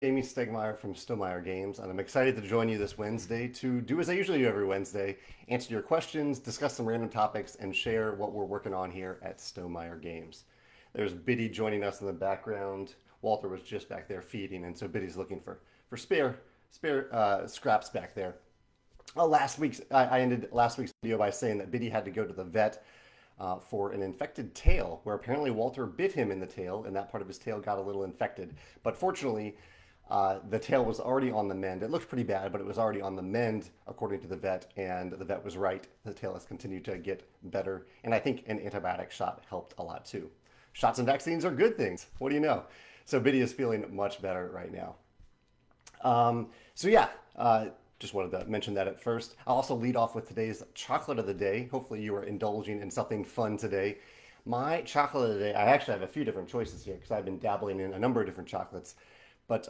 Jamie Stegmeyer from Stonemeyer Games, and I'm excited to join you this Wednesday to do as I usually do every Wednesday, answer your questions, discuss some random topics, and share what we're working on here at Stonemeyer Games. There's Biddy joining us in the background. Walter was just back there feeding, and so Biddy's looking for spare scraps back there. I ended last week's video by saying that Biddy had to go to the vet for an infected tail, where apparently Walter bit him in the tail, and that part of his tail got a little infected. But fortunately, the tail was already on the mend. It looked pretty bad, but it was already on the mend, according to the vet, and the vet was right. The tail has continued to get better, and I think an antibiotic shot helped a lot too. Shots and vaccines are good things. What do you know? So Biddy is feeling much better right now. Just wanted to mention that at first. I'll also lead off with today's chocolate of the day. Hopefully you are indulging in something fun today. My chocolate of the day, I actually have a few different choices here because I've been dabbling in a number of different chocolates. But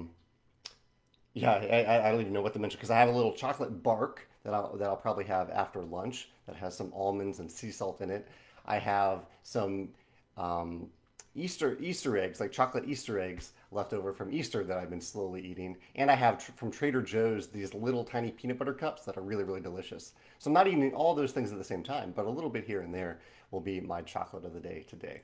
I don't even know what to mention because I have a little chocolate bark that I'll probably have after lunch that has some almonds and sea salt in it. I have some Easter eggs, like chocolate Easter eggs left over from Easter that I've been slowly eating. And I have from Trader Joe's these little tiny peanut butter cups that are really, really delicious. So I'm not eating all those things at the same time, but a little bit here and there will be my chocolate of the day today.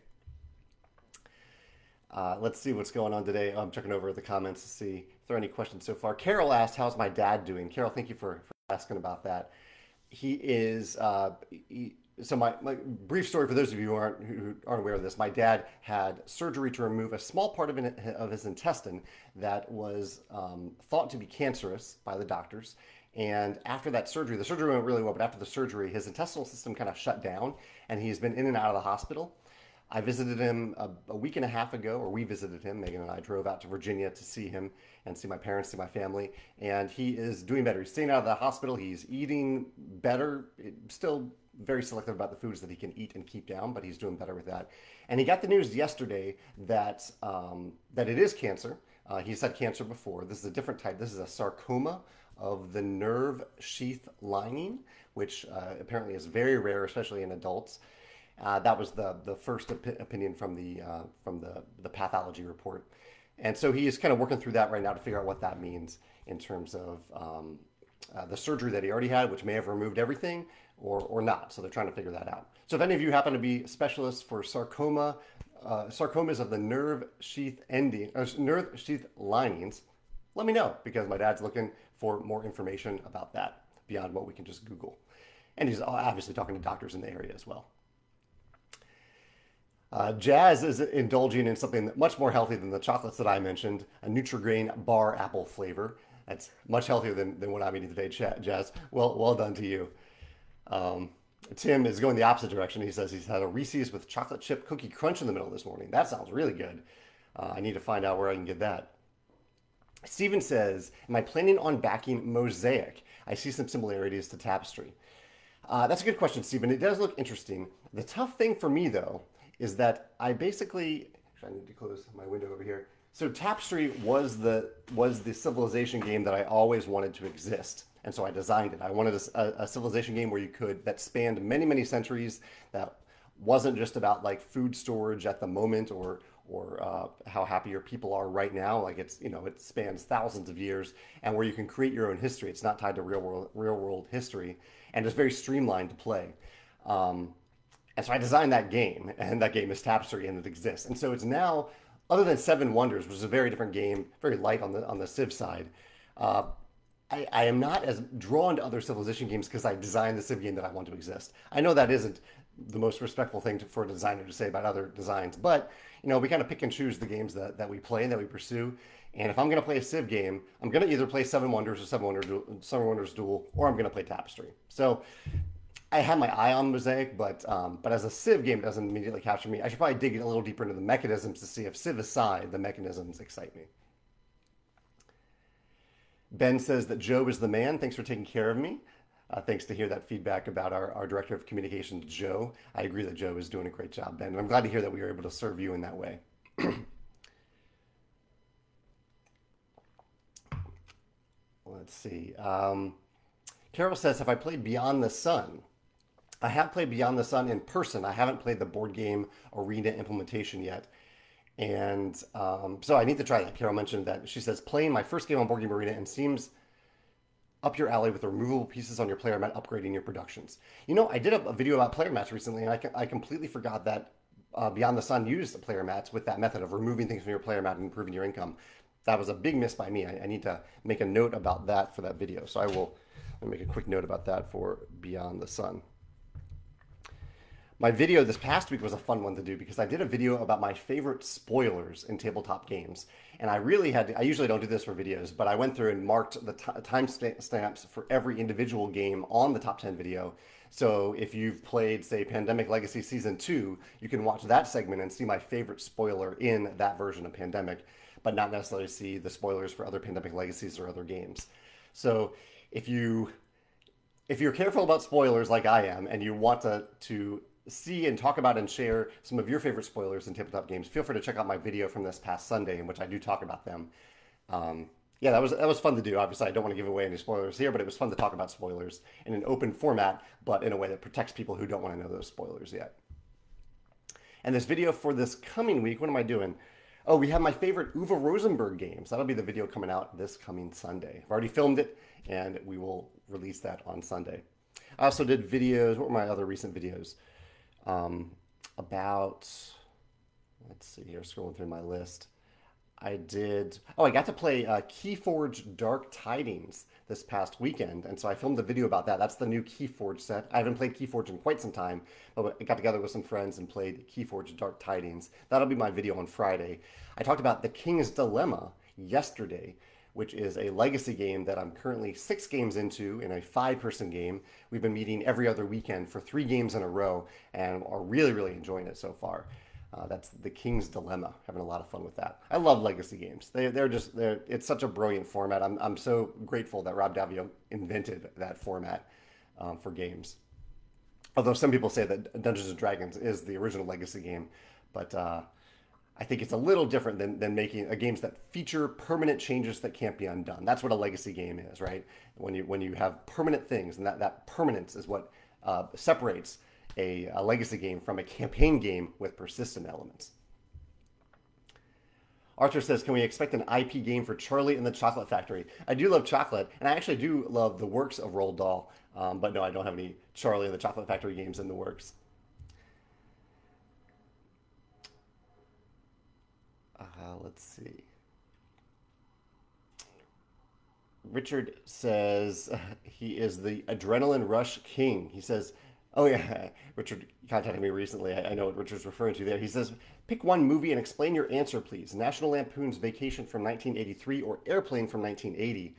Let's see what's going on today. I'm checking over the comments to see if there are any questions so far. Carol asked, how's my dad doing? Carol, thank you for asking about that. He is, so my brief story for those of you who aren't aware of this, my dad had surgery to remove a small part of his intestine that was thought to be cancerous by the doctors. And after that surgery, the surgery went really well, but after the surgery, his intestinal system kind of shut down, and he's been in and out of the hospital. I visited him a week and a half ago, or we visited him. Megan and I drove out to Virginia to see him and see my parents, see my family, and he is doing better. He's staying out of the hospital. He's eating better, still very selective about the foods that he can eat and keep down, but he's doing better with that. And he got the news yesterday that that it is cancer. He's had cancer before. This is a different type. This is a sarcoma of the nerve sheath lining, which apparently is very rare, especially in adults. That was the first opinion from the pathology report. And so he is kind of working through that right now to figure out what that means in terms of the surgery that he already had, which may have removed everything or not. So they're trying to figure that out. So if any of you happen to be specialists for sarcomas of the nerve sheath nerve sheath linings, let me know because my dad's looking for more information about that beyond what we can just Google. And he's obviously talking to doctors in the area as well. Jazz is indulging in something much more healthy than the chocolates that I mentioned, a Nutri-Grain bar apple flavor. That's much healthier than what I'm eating today, Jazz. Well done to you. Tim is going the opposite direction. He says he's had a Reese's with chocolate chip cookie crunch in the middle this morning. That sounds really good. I need to find out where I can get that. Steven says, am I planning on backing Mosaic? I see some similarities to Tapestry. That's a good question, Steven. It does look interesting. The tough thing for me, though, is that I basically, actually I need to close my window over here. So Tapestry was the Civilization game that I always wanted to exist. And so I designed it. I wanted a Civilization game where that spanned many, many centuries, that wasn't just about like food storage at the moment or how happy your people are right now. Like it spans thousands of years, and where you can create your own history. It's not tied to real world history, and it's very streamlined to play. And so I designed that game, and that game is Tapestry, and it exists. And so it's now, other than Seven Wonders, which is a very different game, very light on the Civ side. I am not as drawn to other Civilization games because I designed the Civ game that I want to exist. I know that isn't the most respectful thing for a designer to say about other designs, but we kind of pick and choose the games that we play and that we pursue. And if I'm going to play a Civ game, I'm going to either play Seven Wonders or Seven Wonders Duel, or I'm going to play Tapestry. So I have my eye on Mosaic, but as a Civ game, it doesn't immediately capture me. I should probably dig a little deeper into the mechanisms to see if Civ aside, the mechanisms excite me. Ben says that Joe is the man. Thanks for taking care of me. Thanks to hear that feedback about our Director of Communications, Joe. I agree that Joe is doing a great job, Ben, and I'm glad to hear that we were able to serve you in that way. Let's see. Carol says, have I played Beyond the Sun? I have played Beyond the Sun in person. I haven't played the board game arena implementation yet. And so I need to try that. Carol mentioned that. She says, playing my first game on Board Game Arena and seems up your alley with the removable pieces on your player mat, upgrading your productions. You know, I did a video about player mats recently, and I completely forgot that Beyond the Sun used the player mats with that method of removing things from your player mat and improving your income. That was a big miss by me. I need to make a note about that for that video. So I will make a quick note about that for Beyond the Sun. My video this past week was a fun one to do because I did a video about my favorite spoilers in tabletop games. And I really had to, I usually don't do this for videos, but I went through and marked the time stamps for every individual game on the top 10 video. So if you've played, say, Pandemic Legacy Season 2, you can watch that segment and see my favorite spoiler in that version of Pandemic, but not necessarily see the spoilers for other Pandemic Legacies or other games. So if you're careful about spoilers like I am, and you want to see and talk about and share some of your favorite spoilers in tabletop games, feel free to check out my video from this past Sunday in which I do talk about them. Yeah, that was fun to do. Obviously, I don't want to give away any spoilers here, but it was fun to talk about spoilers in an open format, but in a way that protects people who don't want to know those spoilers yet. And this video for this coming week, what am I doing? Oh, we have my favorite Uwe Rosenberg games. That'll be the video coming out this coming Sunday. I've already filmed it, and we will release that on Sunday. I also did videos. What were my other recent videos? About, let's see here, scrolling through my list. I got to play Keyforge Dark Tidings this past weekend, and so I filmed a video about that. That's the new Keyforge set. I haven't played Keyforge in quite some time, but I got together with some friends and played Keyforge Dark Tidings. That'll be my video on Friday. I talked about The King's Dilemma yesterday, which is a legacy game that I'm currently 6 games into in a 5-person game. We've been meeting every other weekend for 3 games in a row and are really, really enjoying it so far. That's The King's Dilemma. Having a lot of fun with that. I love legacy games. It's such a brilliant format. I'm so grateful that Rob Daviau invented that format for games. Although some people say that Dungeons and Dragons is the original legacy game, but I think it's a little different than making games that feature permanent changes that can't be undone. That's what a legacy game is, right? When you have permanent things, and that permanence is what separates a legacy game from a campaign game with persistent elements. Arthur says, can we expect an IP game for Charlie and the Chocolate Factory? I do love chocolate, and I actually do love the works of Roald Dahl, but no, I don't have any Charlie and the Chocolate Factory games in the works. Let's see. Richard says he is the Adrenaline Rush King. He says, oh yeah, Richard contacted me recently. I know what Richard's referring to there. He says, pick one movie and explain your answer, please. National Lampoon's Vacation from 1983 or Airplane from 1980.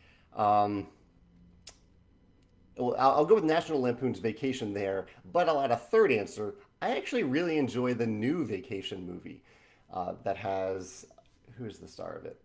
Well, I'll go with National Lampoon's Vacation there, but I'll add a third answer. I actually really enjoy the new Vacation movie that has, who's the star of it?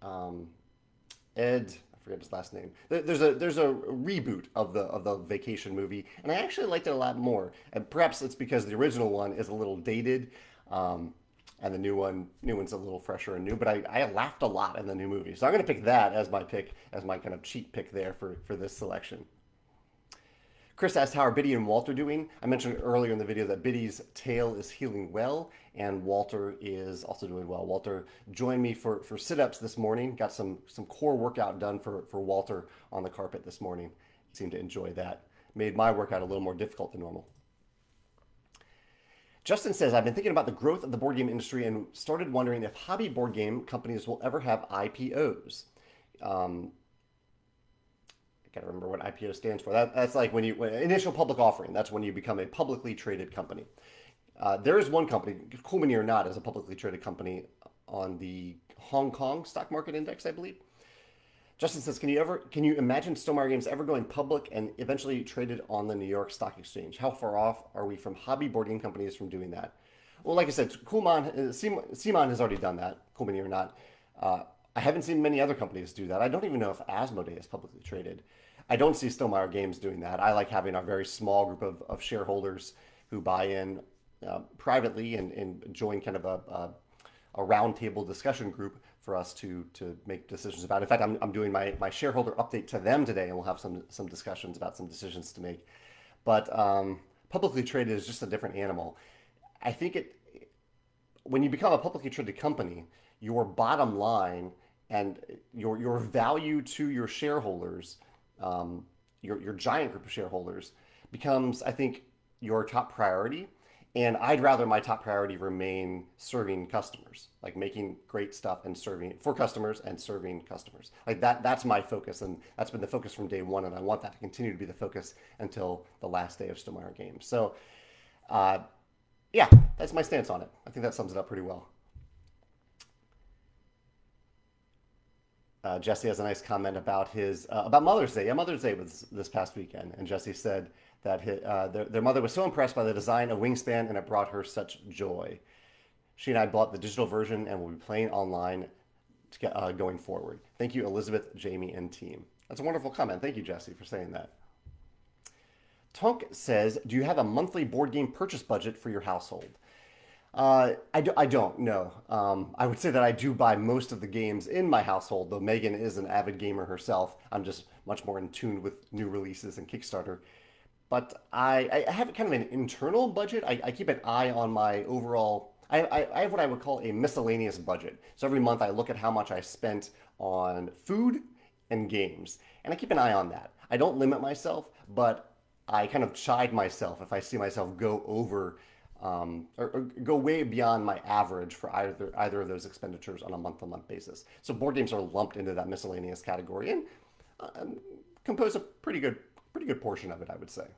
Ed, I forget his last name. There's a reboot of the Vacation movie, and I actually liked it a lot more. And perhaps it's because the original one is a little dated, and the new one's a little fresher and new. But I laughed a lot in the new movie, so I'm going to pick that as my pick, as my kind of cheat pick there for this selection. Chris asked, how are Biddy and Walter doing? I mentioned earlier in the video that Biddy's tail is healing well, and Walter is also doing well. Walter joined me for sit-ups this morning. Got some core workout done for Walter on the carpet this morning. He seemed to enjoy that. Made my workout a little more difficult than normal. Justin says, I've been thinking about the growth of the board game industry and started wondering if hobby board game companies will ever have IPOs. I gotta remember what IPO stands for. That's like when initial public offering. That's when you become a publicly traded company. There is one company, cool mini or not, is a publicly traded company on the Hong Kong stock market index, I believe. Justin says, can you imagine Stonemaier Games ever going public and eventually traded on the New York Stock Exchange? How far off are we from hobby board game companies from doing that? Well, like I said, CMON has already done that, cool mini or not. I haven't seen many other companies do that. I don't even know if Asmodee is publicly traded. I don't see Stonemaier Games doing that. I like having a very small group of shareholders who buy in privately and join kind of a roundtable discussion group for us to make decisions about. In fact, I'm doing my shareholder update to them today, and we'll have some discussions about some decisions to make. But publicly traded is just a different animal. I think when you become a publicly traded company, your bottom line and your value to your shareholders, your giant group of shareholders, becomes, I think, your top priority. And I'd rather my top priority remain serving customers, like making great stuff and serving for customers and serving customers. Like that's my focus, and that's been the focus from day one, and I want that to continue to be the focus until the last day of Stonemaier Games. So, uh, yeah, that's my stance on it. I think that sums it up pretty well. Jesse has a nice comment about his about Mother's Day. Yeah, Mother's Day was this past weekend, and Jesse said that their mother was so impressed by the design of Wingspan, and it brought her such joy. She and I bought the digital version, and will be playing online to get, going forward. Thank you, Elizabeth, Jamie, and team. That's a wonderful comment. Thank you, Jesse, for saying that. Tonk says, "Do you have a monthly board game purchase budget for your household?" I don't know. I would say that I do buy most of the games in my household, though Megan is an avid gamer herself. I'm just much more in tune with new releases and Kickstarter. But I have kind of an internal budget. I keep an eye on my overall. I have what I would call a miscellaneous budget. So every month I look at how much I spent on food and games, and I keep an eye on that. I don't limit myself, but I kind of chide myself if I see myself go over or go way beyond my average for either of those expenditures on a month-to-month basis. So board games are lumped into that miscellaneous category and compose a pretty good portion of it, I would say.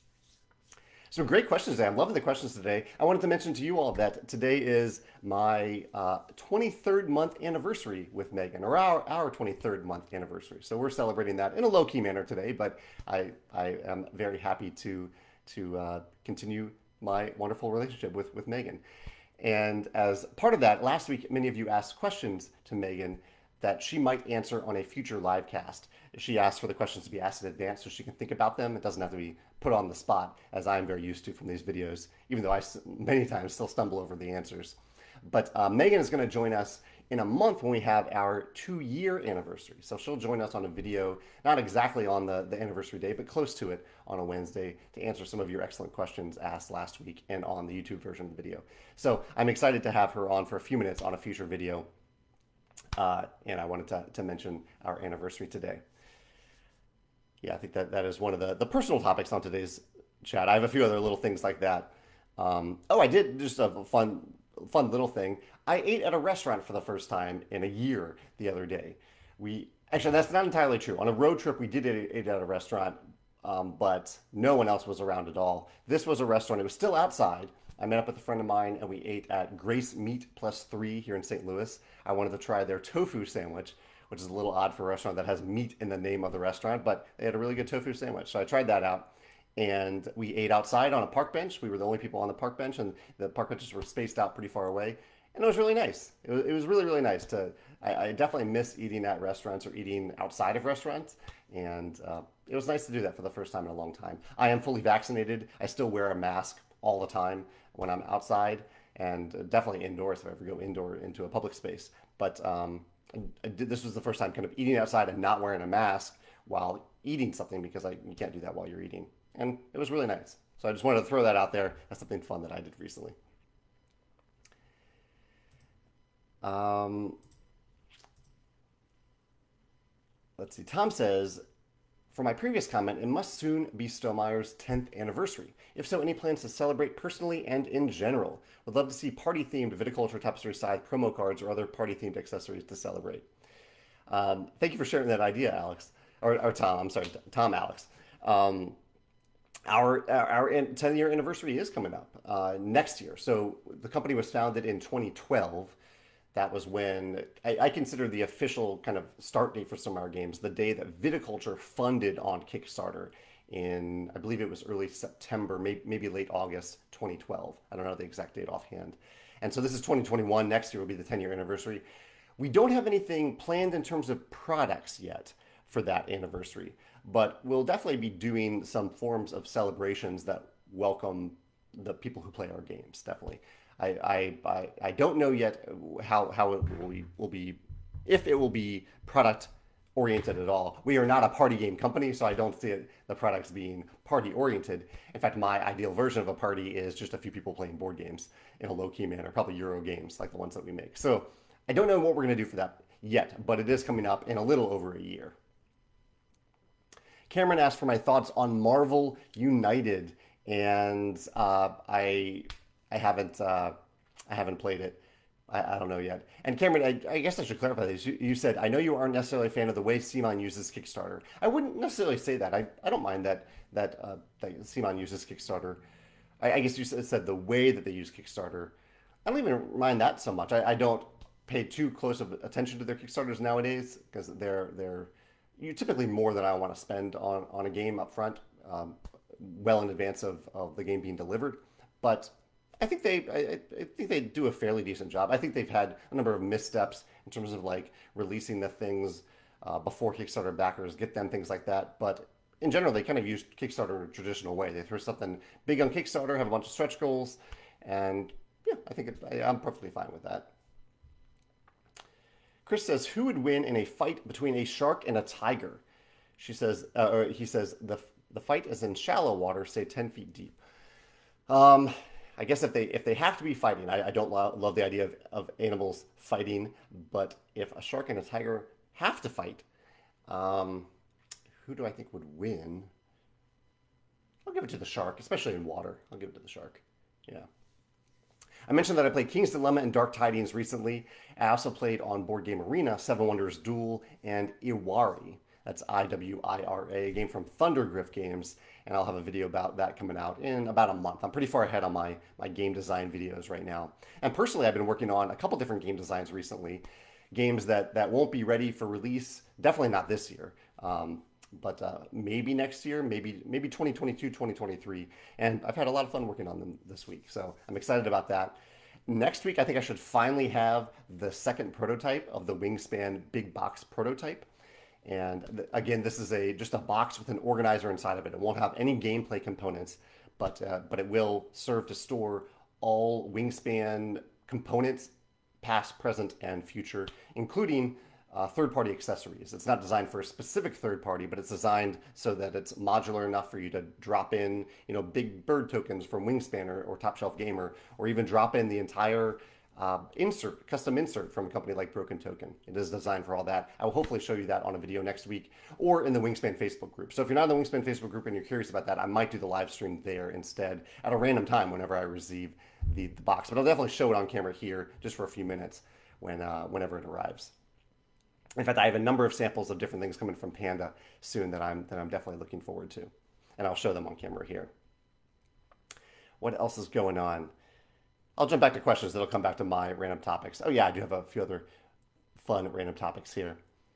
So great questions today. I'm loving the questions today. I wanted to mention to you all that today is my 23rd month anniversary with Megan, or our 23rd month anniversary. So we're celebrating that in a low-key manner today, but I am very happy to continue my wonderful relationship with Megan. And as part of that, last week, many of you asked questions to Megan that she might answer on a future live cast. She asked for the questions to be asked in advance so she can think about them. It doesn't have to be put on the spot, as I'm very used to from these videos, even though I many times still stumble over the answers. But Megan is going to join us in a month when we have our 2-year anniversary. So she'll join us on a video, not exactly on the anniversary day, but close to it on a Wednesday to answer some of your excellent questions asked last week and on the YouTube version of the video. So I'm excited to have her on for a few minutes on a future video. And I wanted to mention our anniversary today. Yeah, I think that is one of the personal topics on today's chat. I have a few other little things like that. I did just a fun little thing. I ate at a restaurant for the first time in a year the other day. Actually, that's not entirely true. On a road trip, we did eat at a restaurant, but no one else was around at all. This was a restaurant. It was still outside. I met up with a friend of mine, and we ate at Grace Meat Plus 3 here in St. Louis. I wanted to try their tofu sandwich, which is a little odd for a restaurant that has meat in the name of the restaurant, but they had a really good tofu sandwich. So I tried that out. And we ate outside on a park bench. We were the only people on the park bench, and the park benches were spaced out pretty far away. And it was really nice. It was really, really nice I definitely miss eating at restaurants or eating outside of restaurants. And it was nice to do that for the first time in a long time. I am fully vaccinated. I still wear a mask all the time when I'm outside, and definitely indoors if I ever go indoor into a public space. But this was the first time kind of eating outside and not wearing a mask while eating something, because you can't do that while you're eating. And it was really nice. So I just wanted to throw that out there. That's something fun that I did recently. Let's see. Tom says, for my previous comment, it must soon be Stonemeier's 10th anniversary. If so, any plans to celebrate personally and in general? Would love to see party-themed Viticulture Tapestry Scythe promo cards or other party-themed accessories to celebrate. Thank you for sharing that idea, Alex. Or Tom, I'm sorry, Tom Alex. Our 10-year anniversary is coming up next year. So the company was founded in 2012. That was when I consider the official kind of start date for Stonemaier Games, the day that Viticulture funded on Kickstarter in, I believe it was early September, maybe late August 2012. I don't know the exact date offhand. And so this is 2021. Next year will be the 10-year anniversary. We don't have anything planned in terms of products yet for that anniversary, but we'll definitely be doing some forms of celebrations that welcome the people who play our games, definitely. I don't know yet how it will be, if it will be product oriented at all. We are not a party game company, so I don't see the products being party oriented. In fact, my ideal version of a party is just a few people playing board games in a low key manner, probably Euro games like the ones that we make. So I don't know what we're going to do for that yet, but it is coming up in a little over a year. Cameron asked for my thoughts on Marvel United, and I haven't played it. I don't know yet. And Cameron, I guess I should clarify this. You said, I know you aren't necessarily a fan of the way CMON uses Kickstarter. I wouldn't necessarily say that. I don't mind that CMON uses Kickstarter. I guess you said the way that they use Kickstarter. I don't even mind that so much. I don't pay too close of attention to their Kickstarters nowadays because they're you typically more than I want to spend on a game up front, well in advance of the game being delivered. But I think they do a fairly decent job. I think they've had a number of missteps in terms of like releasing the things before Kickstarter backers get them, things like that. But in general, they kind of use Kickstarter in a traditional way. They throw something big on Kickstarter, have a bunch of stretch goals, and yeah, I'm perfectly fine with that. Chris says, who would win in a fight between a shark and a tiger? She says, or he says, the fight is in shallow water, say 10 feet deep. I guess if they have to be fighting, I don't love the idea of animals fighting, but if a shark and a tiger have to fight, who do I think would win? I'll give it to the shark, especially in water. I'll give it to the shark. Yeah. I mentioned that I played King's Dilemma and Dark Tidings recently. I also played on Board Game Arena, Seven Wonders Duel, and Iwari. That's Iwira, a game from Thundergriff Games, and I'll have a video about that coming out in about a month. I'm pretty far ahead on my game design videos right now. And personally, I've been working on a couple different game designs recently, games that won't be ready for release, definitely not this year, but maybe next year, maybe 2022, 2023. And I've had a lot of fun working on them this week, so I'm excited about that. Next week, I think I should finally have the second prototype of the Wingspan big box prototype. And again, this is just a box with an organizer inside of it. It won't have any gameplay components, but it will serve to store all Wingspan components, past, present, and future, including third-party accessories. It's not designed for a specific third party, but it's designed so that it's modular enough for you to drop in, big bird tokens from Wingspan or Top Shelf Gamer, or even drop in the entire custom insert from a company like Broken Token. It is designed for all that. I will hopefully show you that on a video next week or in the Wingspan Facebook group. So if you're not in the Wingspan Facebook group and you're curious about that, I might do the live stream there instead at a random time whenever I receive the box. But I'll definitely show it on camera here just for a few minutes whenever it arrives. In fact, I have a number of samples of different things coming from Panda soon that I'm definitely looking forward to. And I'll show them on camera here. What else is going on? I'll jump back to questions that'll come back to my random topics. Oh yeah, I do have a few other fun random topics here.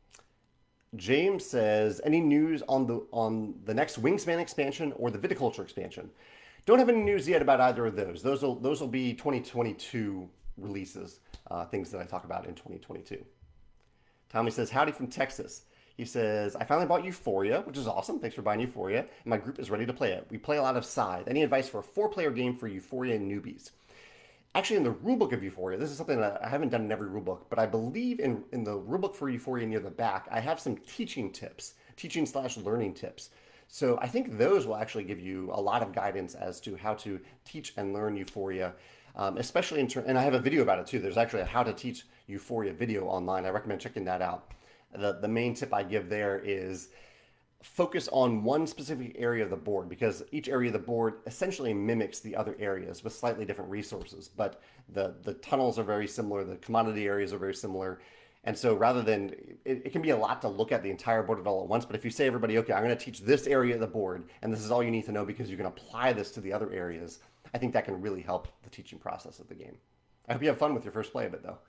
James says, any news on the next Wingspan expansion or the Viticulture expansion? Don't have any news yet about either of those. Those will be 2022 releases, things that I talk about in 2022. Tommy says, howdy from Texas. He says, I finally bought Euphoria, which is awesome. Thanks for buying Euphoria. And my group is ready to play it. We play a lot of Scythe. Any advice for a 4-player game for Euphoria newbies? Actually, in the rulebook of Euphoria, this is something that I haven't done in every rulebook, but I believe in the rulebook for Euphoria near the back, I have some teaching / learning tips. So I think those will actually give you a lot of guidance as to how to teach and learn Euphoria, especially and I have a video about it too. There's actually a how to teach Euphoria video online. I recommend checking that out. The main tip I give there is focus on one specific area of the board, because each area of the board essentially mimics the other areas with slightly different resources. But the tunnels are very similar, the commodity areas are very similar. And so rather than, it can be a lot to look at the entire board all at once, but if you say everybody, okay, I'm going to teach this area of the board, and this is all you need to know because you can apply this to the other areas, I think that can really help the teaching process of the game. I hope you have fun with your first play of it, though.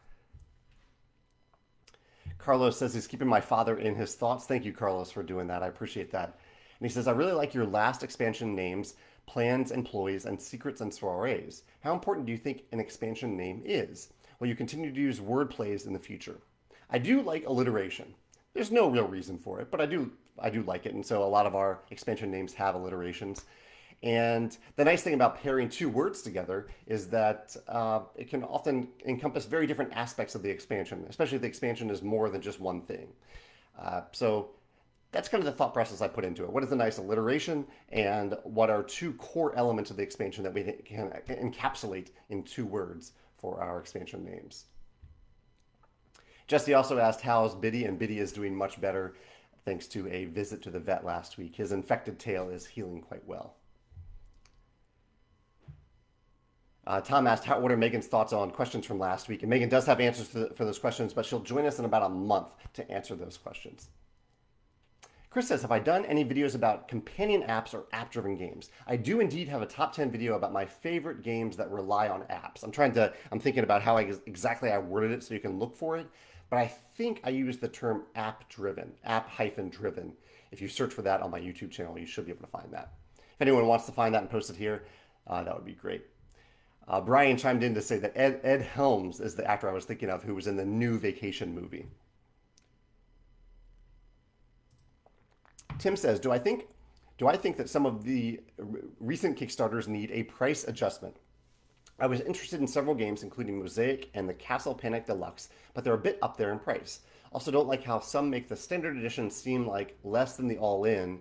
Carlos says he's keeping my father in his thoughts. Thank you, Carlos, for doing that. I appreciate that. And he says, I really like your last expansion names, plans, employees, and secrets and soirees. How important do you think an expansion name is? Will you continue to use word plays in the future? I do like alliteration. There's no real reason for it, but I do like it. And so a lot of our expansion names have alliterations. And the nice thing about pairing two words together is that it can often encompass very different aspects of the expansion, especially if the expansion is more than just one thing. So that's kind of the thought process I put into it. What is a nice alliteration, and what are two core elements of the expansion that we can encapsulate in 2 words for our expansion names? Jesse also asked how's Biddy, and Biddy is doing much better thanks to a visit to the vet last week. His infected tail is healing quite well. Tom asked, what are Megan's thoughts on questions from last week? And Megan does have answers for those questions, but she'll join us in about a month to answer those questions. Chris says, have I done any videos about companion apps or app-driven games? I do indeed have a top 10 video about my favorite games that rely on apps. I'm thinking about how exactly I worded it so you can look for it, but I think I used the term app-driven, app-driven. If you search for that on my YouTube channel, you should be able to find that. If anyone wants to find that and post it here, that would be great. Brian chimed in to say that Ed Helms is the actor I was thinking of who was in the new Vacation movie. Tim says, do I think that some of the recent Kickstarters need a price adjustment? I was interested in several games, including Mosaic and the Castle Panic Deluxe, but they're a bit up there in price. Also don't like how some make the standard edition seem much less than the all-in,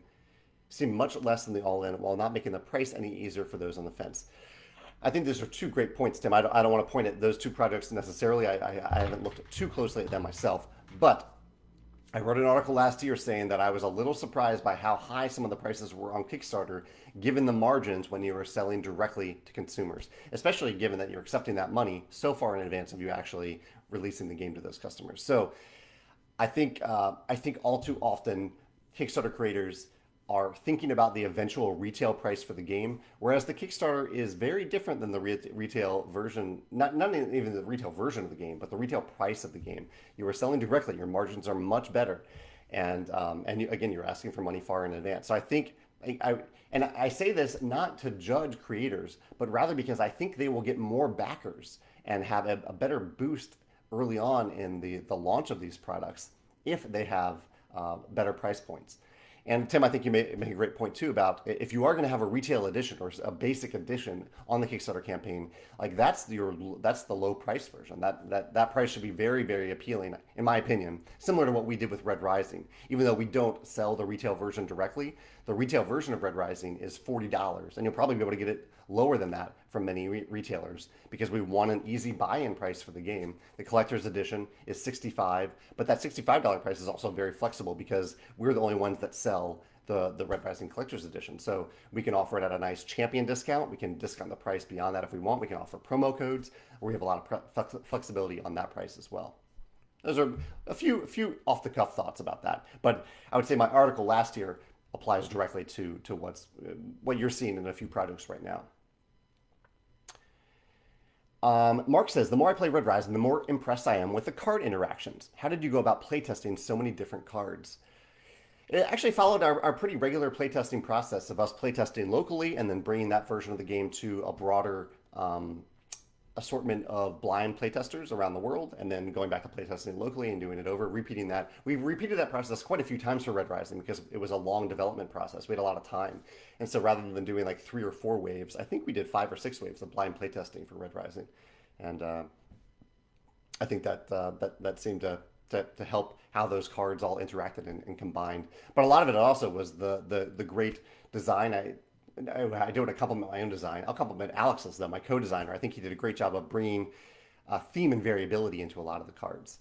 while not making the price any easier for those on the fence. I think those are 2 great points, Tim. I don't want to point at those 2 projects necessarily. I haven't looked too closely at them myself, but I wrote an article last year saying that I was a little surprised by how high some of the prices were on Kickstarter, given the margins when you were selling directly to consumers, especially given that you're accepting that money so far in advance of you actually releasing the game to those customers. So I think all too often Kickstarter creators are thinking about the eventual retail price for the game, whereas the Kickstarter is very different than the retail version, not even the retail version of the game, but the retail price of the game. You are selling directly, your margins are much better, and again, you're asking for money far in advance. So I think, I say this not to judge creators, but rather because I think they will get more backers and have a better boost early on in the launch of these products if they have better price points. And Tim, I think you make a great point too about if you are going to have a retail edition or a basic edition on the Kickstarter campaign, that's the low price version. That price should be very, very appealing, in my opinion, similar to what we did with Red Rising. Even though we don't sell the retail version directly, the retail version of Red Rising is $40, and you'll probably be able to get it lower than that from many retailers because we want an easy buy-in price for the game. The collector's edition is $65, but that $65 price is also very flexible because we're the only ones that sell the Red Rising Collector's Edition. So we can offer it at a nice champion discount. We can discount the price beyond that if we want. We can offer promo codes, or we have a lot of flexibility on that price as well. Those are a few off-the-cuff thoughts about that. But I would say my article last year applies directly to what you're seeing in a few projects right now. Mark says, the more I play Red Rising, the more impressed I am with the card interactions. How did you go about playtesting so many different cards? It actually followed our pretty regular playtesting process of us playtesting locally and then bringing that version of the game to a broader assortment of blind playtesters around the world, and then going back to playtesting locally and doing it over, repeating that. We've repeated that process quite a few times for Red Rising because it was a long development process. We had a lot of time. And so rather than doing like 3 or 4 waves, I think we did 5 or 6 waves of blind playtesting for Red Rising. And I think that seemed to help how those cards all interacted and combined. But a lot of it also was the great design. I don't want to compliment my own design. I'll compliment Alex's, though, my co-designer. I think he did a great job of bringing theme and variability into a lot of the cards.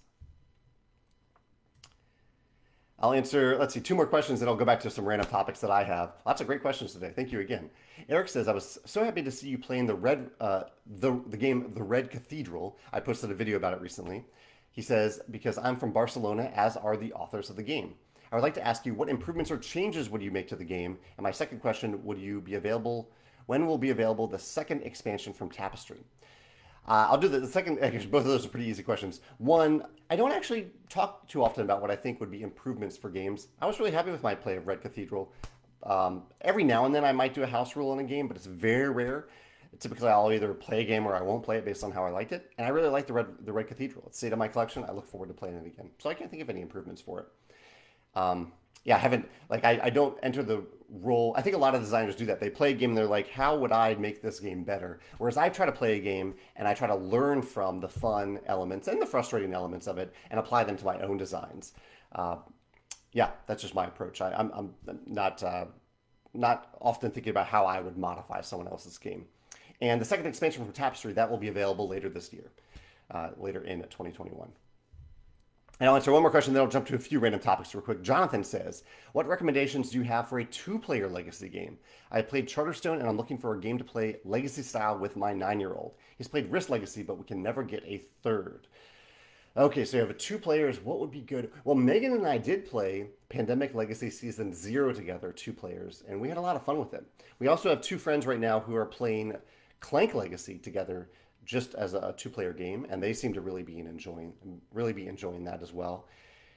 I'll answer, let's see, 2 more questions, and I'll go back to some random topics that I have. Lots of great questions today. Thank you again. Eric says, I was so happy to see you playing the game The Red Cathedral. I posted a video about it recently. He says, because I'm from Barcelona, as are the authors of the game. I would like to ask you, what improvements or changes would you make to the game? And my second question, when will be available the second expansion from Tapestry? I'll do the second, actually, both of those are pretty easy questions. One, I don't actually talk too often about what I think would be improvements for games. I was really happy with my play of Red Cathedral. Every now and then I might do a house rule in a game, but it's very rare. Typically, I'll either play a game or I won't play it based on how I liked it. And I really like the Red Cathedral. It's stayed in my collection. I look forward to playing it again. So I can't think of any improvements for it. Yeah, I don't enter the role. I think a lot of designers do that. They play a game and they're like, how would I make this game better? Whereas I try to play a game and I try to learn from the fun elements and the frustrating elements of it and apply them to my own designs. Yeah, that's just my approach. I'm not often thinking about how I would modify someone else's game. And the second expansion from Tapestry, that will be available later this year, later in 2021. And I'll answer one more question, then I'll jump to a few random topics real quick. Jonathan says, what recommendations do you have for a two-player Legacy game? I played Charterstone, and I'm looking for a game to play Legacy style with my 9-year-old. He's played Risk Legacy, but we can never get a third. Okay, so you have two players. What would be good? Well, Megan and I did play Pandemic Legacy Season 0 together, two players, and we had a lot of fun with it. We also have two friends right now who are playing Clank Legacy together just as a two-player game, and they seem to really be enjoying that as well.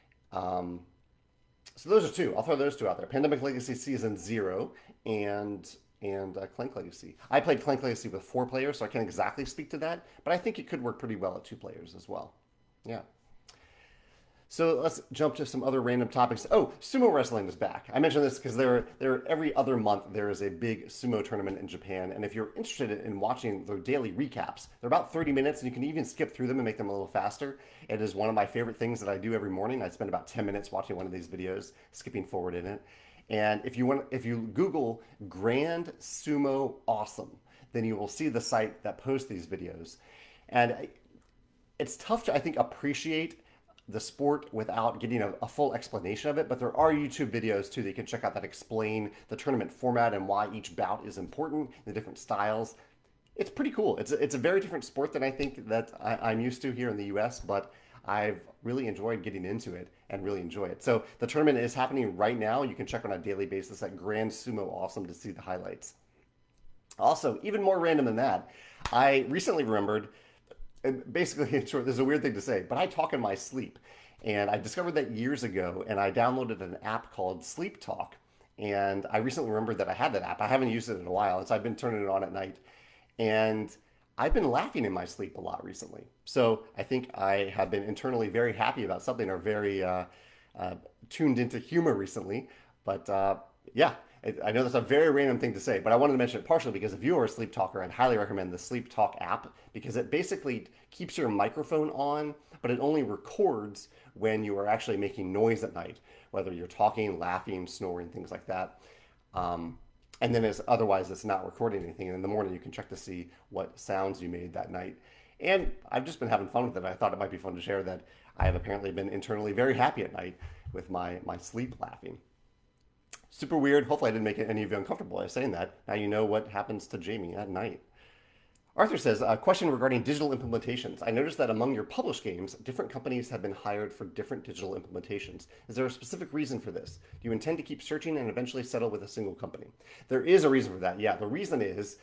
So those are two. I'll throw those two out there: Pandemic Legacy Season 0 and Clank Legacy. I played Clank Legacy with 4 players, so I can't exactly speak to that, but I think it could work pretty well at 2 players as well. Yeah. So let's jump to some other random topics. Oh, sumo wrestling is back. I mentioned this because every other month there is a big sumo tournament in Japan, and if you're interested in watching their daily recaps, they're about 30 minutes, and you can even skip through them and make them a little faster. It is one of my favorite things that I do every morning. I spend about 10 minutes watching one of these videos, skipping forward in it. And if you Google Grand Sumo Awesome, then you will see the site that posts these videos. And it's tough to, I think, appreciate the sport without getting a full explanation of it, but there are YouTube videos too that you can check out that explain the tournament format and why each bout is important, the different styles. It's pretty cool. It's a very different sport than I think that I'm used to here in the US, but I've really enjoyed getting into it and really enjoy it. So the tournament is happening right now. You can check on a daily basis at Grand Sumo Awesome to see the highlights. Also, even more random than that, I recently remembered, and basically, in short, this is a weird thing to say, but I talk in my sleep. And I discovered that years ago, and I downloaded an app called Sleep Talk. And I recently remembered that I had that app. I haven't used it in a while, and so I've been turning it on at night. And I've been laughing in my sleep a lot recently. So I think I have been internally very happy about something, or very tuned into humor recently. But yeah, I know that's a very random thing to say, but I wanted to mention it partially because if you are a sleep talker, I'd highly recommend the Sleep Talk app, because it basically keeps your microphone on, but it only records when you are actually making noise at night, whether you're talking, laughing, snoring, things like that. And then otherwise it's not recording anything. And in the morning you can check to see what sounds you made that night. And I've just been having fun with it. I thought it might be fun to share that I have apparently been internally very happy at night with my sleep laughing. Super weird. Hopefully I didn't make any of you uncomfortable by saying that. Now you know what happens to Jamie at night. Arthur says, a question regarding digital implementations. I noticed that among your published games, different companies have been hired for different digital implementations. Is there a specific reason for this? Do you intend to keep searching and eventually settle with a single company? There is a reason for that. Yeah, the reason is,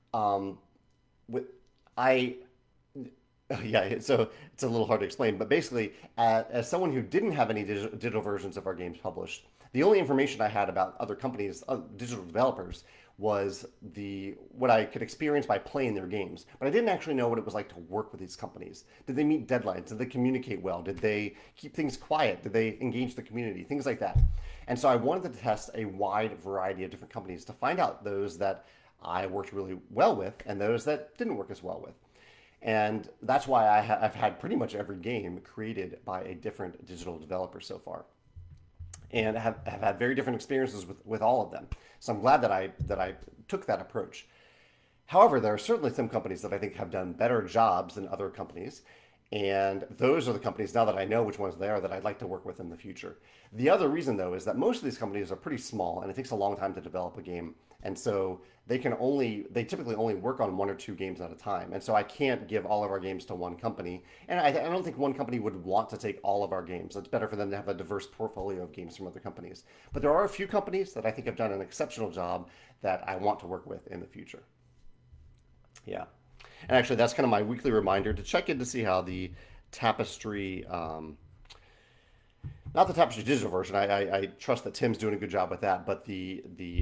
yeah, so it's a little hard to explain, but basically, as someone who didn't have any digital versions of our games published, the only information I had about other companies, digital developers, was what I could experience by playing their games. But I didn't actually know what it was like to work with these companies. Did they meet deadlines? Did they communicate well? Did they keep things quiet? Did they engage the community? Things like that. And so I wanted to test a wide variety of different companies to find out those that I worked really well with and those that didn't work as well with. And that's why I've had pretty much every game created by a different digital developer so far, and have had very different experiences with all of them. So I'm glad that I took that approach. However, there are certainly some companies that I think have done better jobs than other companies, and those are the companies, now that I know which ones they are, that I'd like to work with in the future. The other reason, though, is that most of these companies are pretty small, and it takes a long time to develop a game, and so they typically only work on 1 or 2 games at a time. And so I can't give all of our games to one company. And I don't think one company would want to take all of our games. It's better for them to have a diverse portfolio of games from other companies. But there are a few companies that I think have done an exceptional job that I want to work with in the future. Yeah. And actually, that's kind of my weekly reminder to check in to see how the Tapestry, not the Tapestry digital version. I trust that Tim's doing a good job with that, but the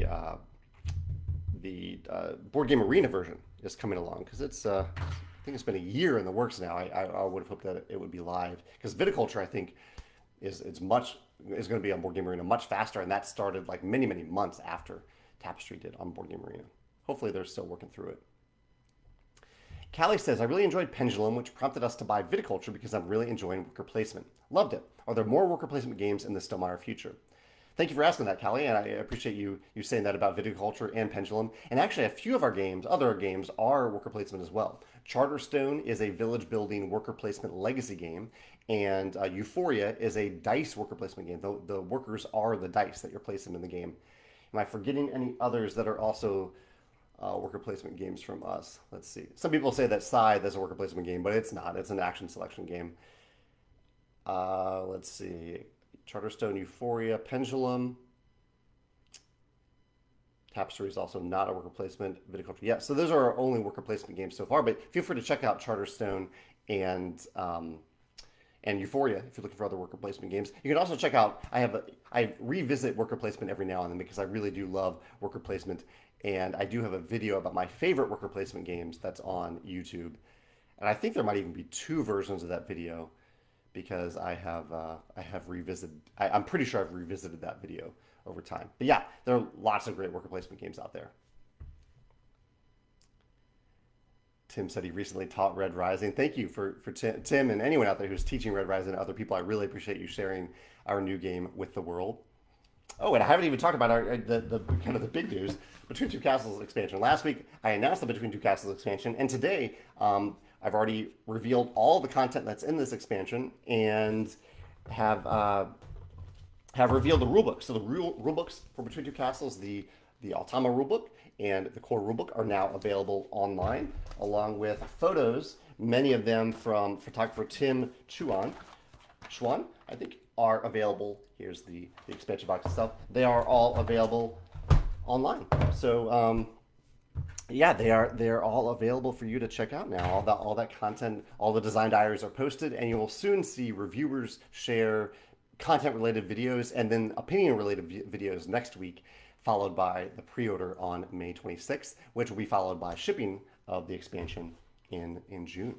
Board Game Arena version is coming along, because I think it's been a year in the works now. I would have hoped that it would be live, because Viticulture, I think, is going to be on Board Game Arena much faster, and that started like many months after Tapestry did on Board Game Arena. Hopefully they're still working through it. Callie says, I really enjoyed Pendulum, which prompted us to buy Viticulture because I'm really enjoying worker placement. Loved it. Are there more worker placement games in the Stonemaier future? Thank you for asking that, Callie, and I appreciate you saying that about Viticulture and Pendulum. And actually, a few of our games, other games, are worker placement as well. Charterstone is a village building worker placement legacy game, and Euphoria is a dice worker placement game. The workers are the dice that you're placing in the game. Am I forgetting any others that are also worker placement games from us? Let's see. Some people say that Scythe is a worker placement game, but it's not. It's an action selection game. Let's see. Charterstone, Euphoria, Pendulum. Tapestry is also not a worker placement. Viticulture, yeah. So those are our only worker placement games so far. But feel free to check out Charterstone and Euphoria if you're looking for other worker placement games. You can also check out. I revisit worker placement every now and then because I really do love worker placement, and I do have a video about my favorite worker placement games that's on YouTube, and I think there might even be two versions of that video because I have revisited. I'm pretty sure I've revisited that video over time. But yeah, there are lots of great worker placement games out there. Tim said he recently taught Red Rising. Thank you for Tim and anyone out there who's teaching Red Rising to other people. I really appreciate you sharing our new game with the world. Oh, and I haven't even talked about the kind of the big news, Between Two Castles expansion. Last week, I announced the Between Two Castles expansion, and today I've already revealed all the content that's in this expansion and have revealed the rulebook. So the rulebooks for Between Two Castles, the Altama rulebook and the core rulebook are now available online, along with photos, many of them from photographer Tim Chuan, I think, are available. Here's the expansion box itself. They are all available online. So yeah, they're all available for you to check out now. All that content, all the design diaries are posted, and you will soon see reviewers share content-related videos and then opinion-related videos next week, followed by the pre-order on May 26th, which will be followed by shipping of the expansion in June.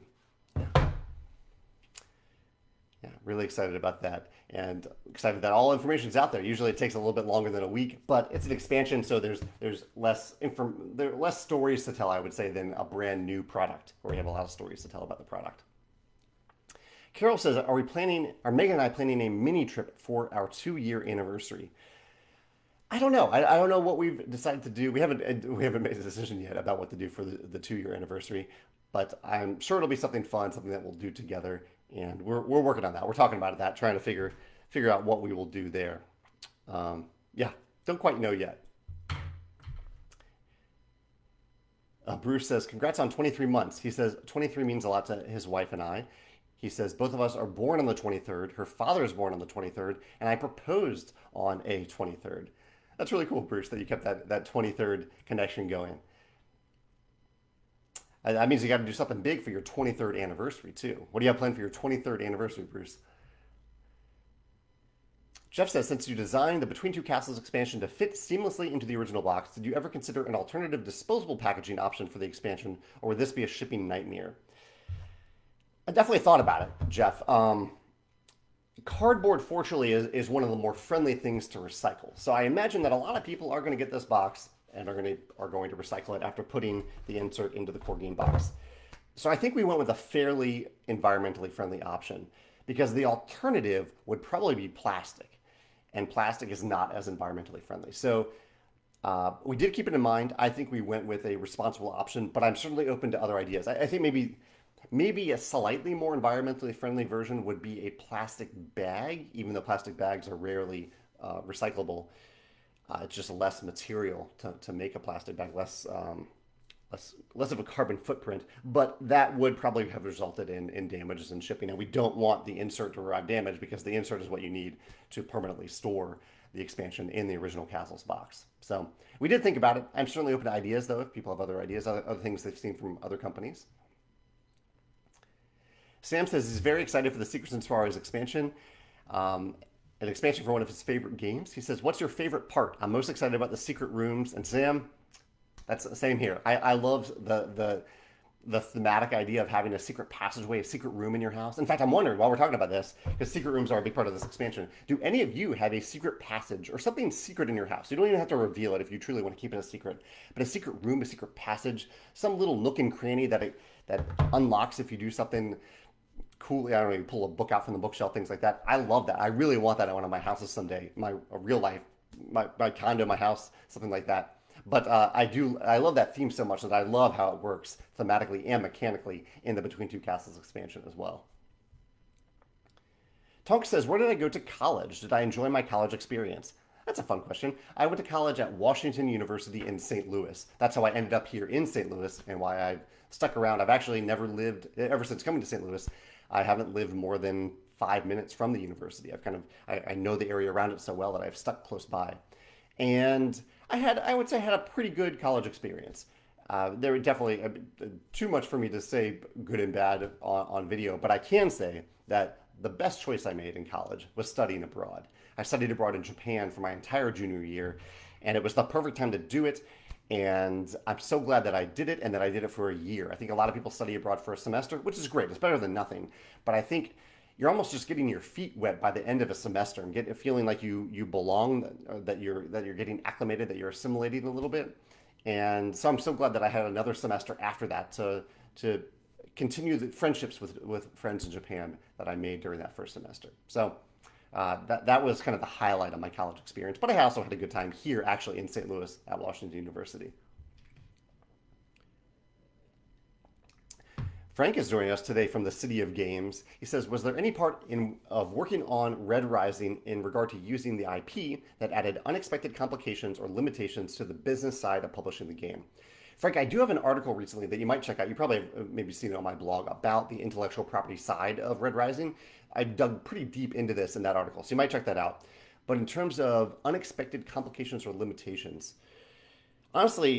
Yeah, really excited about that, and excited that all information is out there. Usually it takes a little bit longer than a week, but it's an expansion, so there's less stories to tell, I would say, than a brand new product where we have a lot of stories to tell about the product. Carol says, are Megan and I planning a mini trip for our 2-year anniversary? I don't know. I don't know what we've decided to do. We haven't made a decision yet about what to do for the 2-year anniversary, but I'm sure it'll be something fun, something that we'll do together, and we're working on that. We're talking about that, trying to figure out what we will do there. Yeah, don't quite know yet. Bruce says, congrats on 23 months. He says 23 means a lot to his wife and I. He says, both of us are born on the 23rd. Her father is born on the 23rd, and I proposed on a 23rd. That's really cool, Bruce, that you kept that 23rd connection going. That means you got to do something big for your 23rd anniversary, too. What do you have planned for your 23rd anniversary, Bruce? Jeff says, since you designed the Between Two Castles expansion to fit seamlessly into the original box, did you ever consider an alternative disposable packaging option for the expansion, or would this be a shipping nightmare? I definitely thought about it, Jeff. Cardboard, fortunately, is one of the more friendly things to recycle. So I imagine that a lot of people are going to get this box and are going to recycle it after putting the insert into the core game box. So I think we went with a fairly environmentally friendly option because the alternative would probably be plastic, and plastic is not as environmentally friendly. So we did keep it in mind. I think we went with a responsible option, but I'm certainly open to other ideas. I think maybe a slightly more environmentally friendly version would be a plastic bag, even though plastic bags are rarely recyclable. It's just less material to make a plastic bag, less of a carbon footprint, but that would probably have resulted in damages in shipping. And we don't want the insert to arrive damaged because the insert is what you need to permanently store the expansion in the original Castles box. So we did think about it. I'm certainly open to ideas, though, if people have other ideas, other things they've seen from other companies. Sam says he's very excited for the Secrets and Sparrows expansion, an expansion for one of his favorite games. He says, what's your favorite part? I'm most excited about the secret rooms. And Sam, that's the same here. I love the thematic idea of having a secret passageway, a secret room in your house. In fact, I'm wondering while we're talking about this, because secret rooms are a big part of this expansion, do any of you have a secret passage or something secret in your house? You don't even have to reveal it if you truly want to keep it a secret, but a secret room, a secret passage, some little nook and cranny that unlocks if you do something cool. I don't know, you pull a book out from the bookshelf, things like that. I love that. I really want that at one of my houses someday. My real life, my condo, my house, something like that. But I love that theme so much that I love how it works thematically and mechanically in the Between Two Castles expansion as well. Tonk says, where did I go to college? Did I enjoy my college experience? That's a fun question. I went to college at Washington University in St. Louis. That's how I ended up here in St. Louis and why I've stuck around. I've actually never lived, ever since coming to St. Louis, I haven't lived more than 5 minutes from the university. I know the area around it so well that I've stuck close by. And I would say I had a pretty good college experience. There were definitely too much for me to say good and bad on video, but I can say that the best choice I made in college was studying abroad. I studied abroad in Japan for my entire junior year, and it was the perfect time to do it. And I'm so glad that I did it and that I did it for a year. I think a lot of people study abroad for a semester, which is great. It's better than nothing. But I think you're almost just getting your feet wet by the end of a semester and feeling like you belong, that you're getting acclimated, that you're assimilating a little bit. And so I'm so glad that I had another semester after that to continue the friendships with friends in Japan that I made during that first semester. So that was kind of the highlight of my college experience. But I also had a good time here, actually, in St. Louis at Washington University. Frank is joining us today from the City of Games. He says, was there any part of working on Red Rising in regard to using the IP that added unexpected complications or limitations to the business side of publishing the game? Frank, I do have an article recently that you might check out. You probably have maybe seen it on my blog about the intellectual property side of Red Rising. I dug pretty deep into this in that article, so you might check that out. But in terms of unexpected complications or limitations, honestly,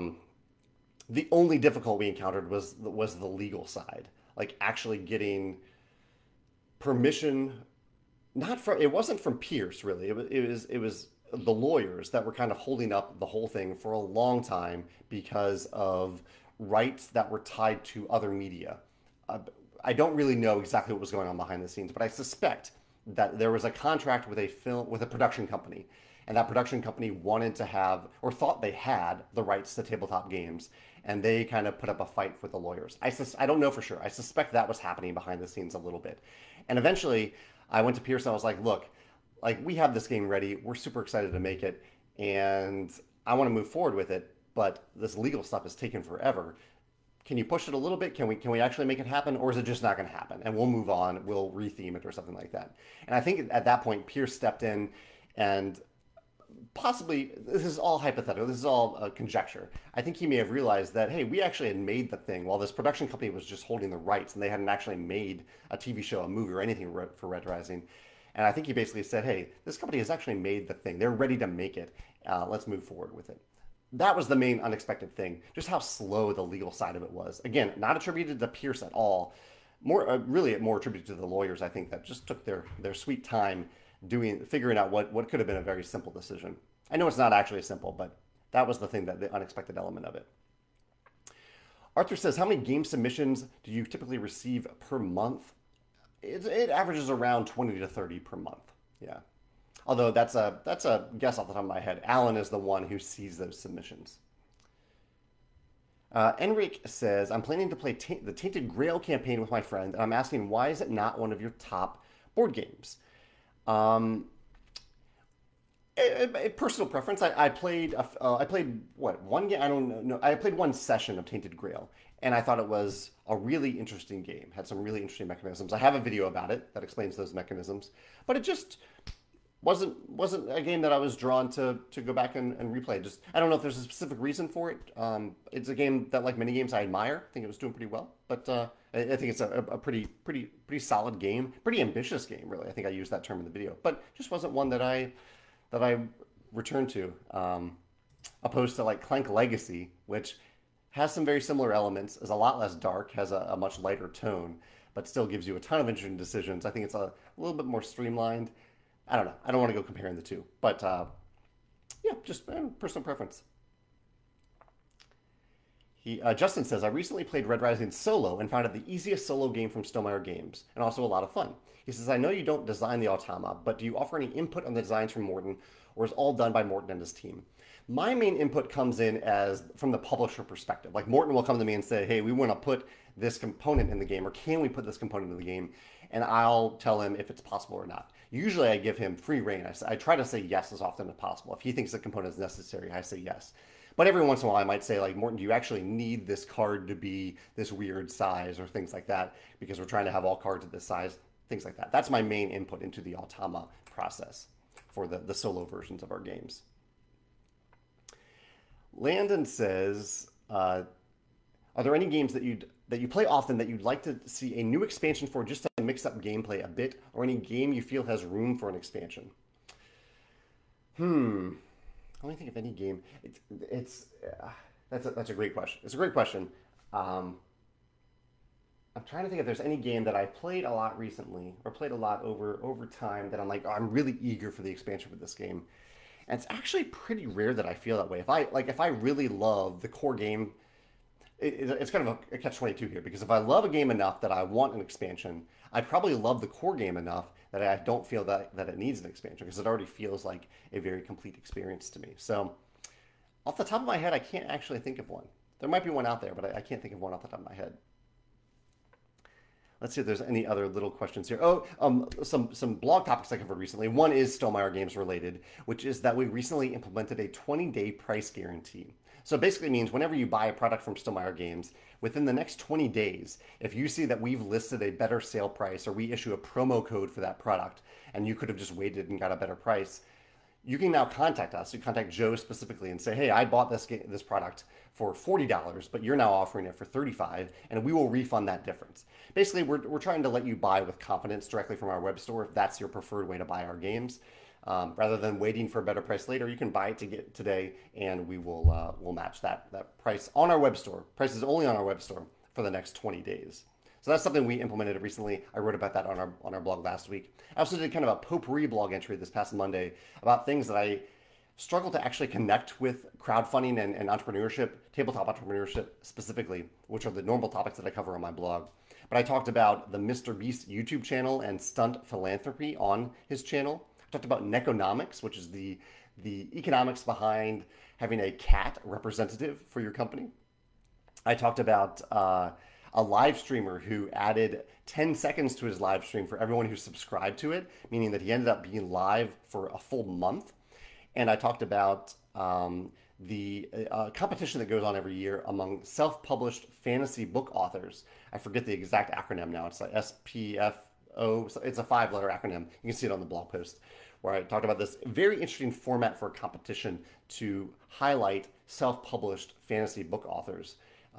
the only difficulty we encountered was the legal side, like actually getting permission. It wasn't from Pierce really. It was the lawyers that were kind of holding up the whole thing for a long time because of rights that were tied to other media. I don't really know exactly what was going on behind the scenes, but I suspect that there was a contract with a production company, and that production company wanted to have or thought they had the rights to tabletop games, and they kind of put up a fight with the lawyers. I don't know for sure. I suspect that was happening behind the scenes a little bit. And eventually, I went to Pierce and I was like, look, like we have this game ready. We're super excited to make it, and I want to move forward with it, but this legal stuff is taking forever. Can you push it a little bit? Can we actually make it happen, or is it just not going to happen? And we'll move on. We'll retheme it or something like that. And I think at that point, Pierce stepped in and possibly, this is all hypothetical, this is all conjecture. I think he may have realized that, hey, we actually had made the thing while this production company was just holding the rights and they hadn't actually made a TV show, a movie, or anything for Red Rising. And I think he basically said, hey, this company has actually made the thing. They're ready to make it. Let's move forward with it. That was the main unexpected thing, just how slow the legal side of it was. Again, not attributed to Pierce at all. Really more attributed to the lawyers, I think, that just took their sweet time figuring out what could have been a very simple decision. I know it's not actually simple, but that was the unexpected element of it. Arthur says, how many game submissions do you typically receive per month? It averages around 20 to 30 per month. Yeah. Although that's a guess off the top of my head. Alan is the one who sees those submissions. Enrique says, I'm planning to play the Tainted Grail campaign with my friend, and I'm asking, why is it not one of your top board games? Personal preference. I played one game. I don't know. I played one session of Tainted Grail, and I thought it was a really interesting game. Had some really interesting mechanisms. I have a video about it that explains those mechanisms, but it just wasn't a game that I was drawn to go back and replay. Just I don't know if there's a specific reason for it. It's a game that, like many games, I admire. I think it was doing pretty well, but I think it's a pretty solid game, pretty ambitious game, really. I think I used that term in the video, but just wasn't one that I returned to. Opposed to like Clank Legacy, which has some very similar elements, is a lot less dark, has a much lighter tone, but still gives you a ton of interesting decisions. I think it's a little bit more streamlined. I don't know. I don't want to go comparing the two, but yeah, just personal preference. Justin says, I recently played Red Rising solo and found it the easiest solo game from Stonemaier Games, and also a lot of fun. He says, I know you don't design the Automa, but do you offer any input on the designs from Morton, or is all done by Morton and his team? My main input comes in as from the publisher perspective. Like Morton will come to me and say, hey, we want to put this component in the game, or can we put this component in the game? And I'll tell him if it's possible or not. Usually I give him free reign. I try to say yes as often as possible. If he thinks the component is necessary, I say yes. But every once in a while I might say, like, Morton, do you actually need this card to be this weird size, or things like that, because we're trying to have all cards at this size, things like that. That's my main input into the Automa process for the solo versions of our games. Landon says, are there any games that you play often that you'd like to see a new expansion for, just to mix up gameplay a bit, or any game you feel has room for an expansion? Let me think of any game. That's a great question. It's a great question. I'm trying to think if there's any game that I played a lot recently, or played a lot over time, that I'm like, oh, I'm really eager for the expansion for this game. And it's actually pretty rare that I feel that way. If I really love the core game, it's kind of a catch-22 here, because if I love a game enough that I want an expansion, I probably love the core game enough that I don't feel that it needs an expansion, because it already feels like a very complete experience to me. So off the top of my head, I can't actually think of one. There might be one out there, but I can't think of one off the top of my head. Let's see if there's any other little questions here. Some blog topics I covered recently. One is Stonemaier Games related, which is that we recently implemented a 20-day price guarantee. So it basically means whenever you buy a product from Stonemaier Games, within the next 20 days, if you see that we've listed a better sale price, or we issue a promo code for that product, and you could have just waited and got a better price, you can now contact us. You contact Joe specifically and say, hey, I bought this product for $40, but you're now offering it for $35, and we will refund that difference. Basically, we're trying to let you buy with confidence directly from our web store, if that's your preferred way to buy our games. Rather than waiting for a better price later, you can buy it today, and we'll match that price on our web store. Price is only on our web store for the next 20 days. So that's something we implemented recently. I wrote about that on our blog last week. I also did kind of a potpourri blog entry this past Monday about things that I struggle to actually connect with crowdfunding and entrepreneurship, tabletop entrepreneurship specifically, which are the normal topics that I cover on my blog. But I talked about the Mr. Beast YouTube channel and stunt philanthropy on his channel. I talked about Neconomics, which is the economics behind having a cat representative for your company. I talked about a live streamer who added 10 seconds to his live stream for everyone who subscribed to it, meaning that he ended up being live for a full month. And I talked about the competition that goes on every year among self-published fantasy book authors. I forget the exact acronym now. It's like SPFO. It's a 5-letter acronym. You can see it on the blog post, where I talked about this very interesting format for a competition to highlight self-published fantasy book authors.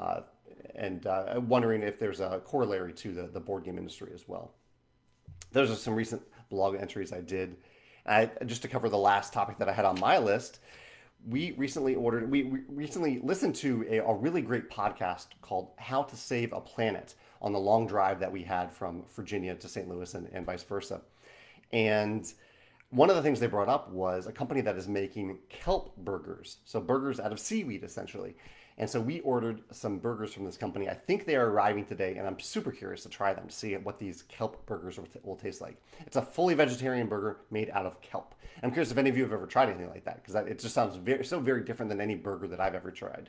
And wondering if there's a corollary to the board game industry as well. Those are some recent blog entries I did. Just to cover the last topic that I had on my list, we recently listened to a really great podcast called How to Save a Planet on the long drive that we had from Virginia to St. Louis and vice versa. And one of the things they brought up was a company that is making kelp burgers. So burgers out of seaweed, essentially. And so we ordered some burgers from this company. I think they are arriving today, and I'm super curious to try them, to see what these kelp burgers will taste like. It's a fully vegetarian burger made out of kelp. I'm curious if any of you have ever tried anything like that, because it just sounds very different than any burger that I've ever tried.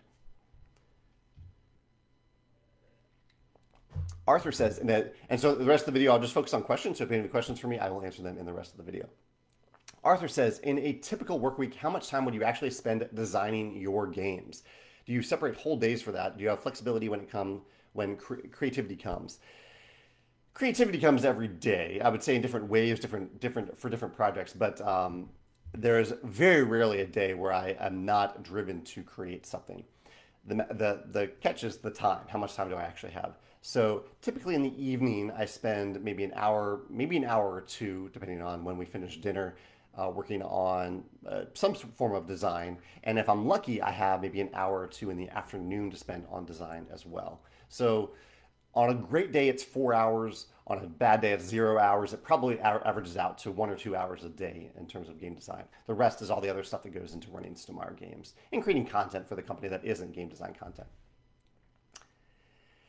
Arthur says, and so the rest of the video, I'll just focus on questions. So if you have any questions for me, I will answer them in the rest of the video. Arthur says, in a typical work week, how much time would you actually spend designing your games? Do you separate whole days for that? Do you have flexibility when creativity comes? Creativity comes every day. I would say in different ways, different for different projects. But there's very rarely a day where I am not driven to create something. The catch is the time. How much time do I actually have? So typically in the evening, I spend maybe an hour or two, depending on when we finish dinner, working on some form of design. And if I'm lucky, I have maybe an hour or two in the afternoon to spend on design as well. So on a great day, it's 4 hours. On a bad day, it's 0 hours. It probably averages out to 1 or 2 hours a day in terms of game design. The rest is all the other stuff that goes into running Stonemaier Games and creating content for the company that isn't game design content.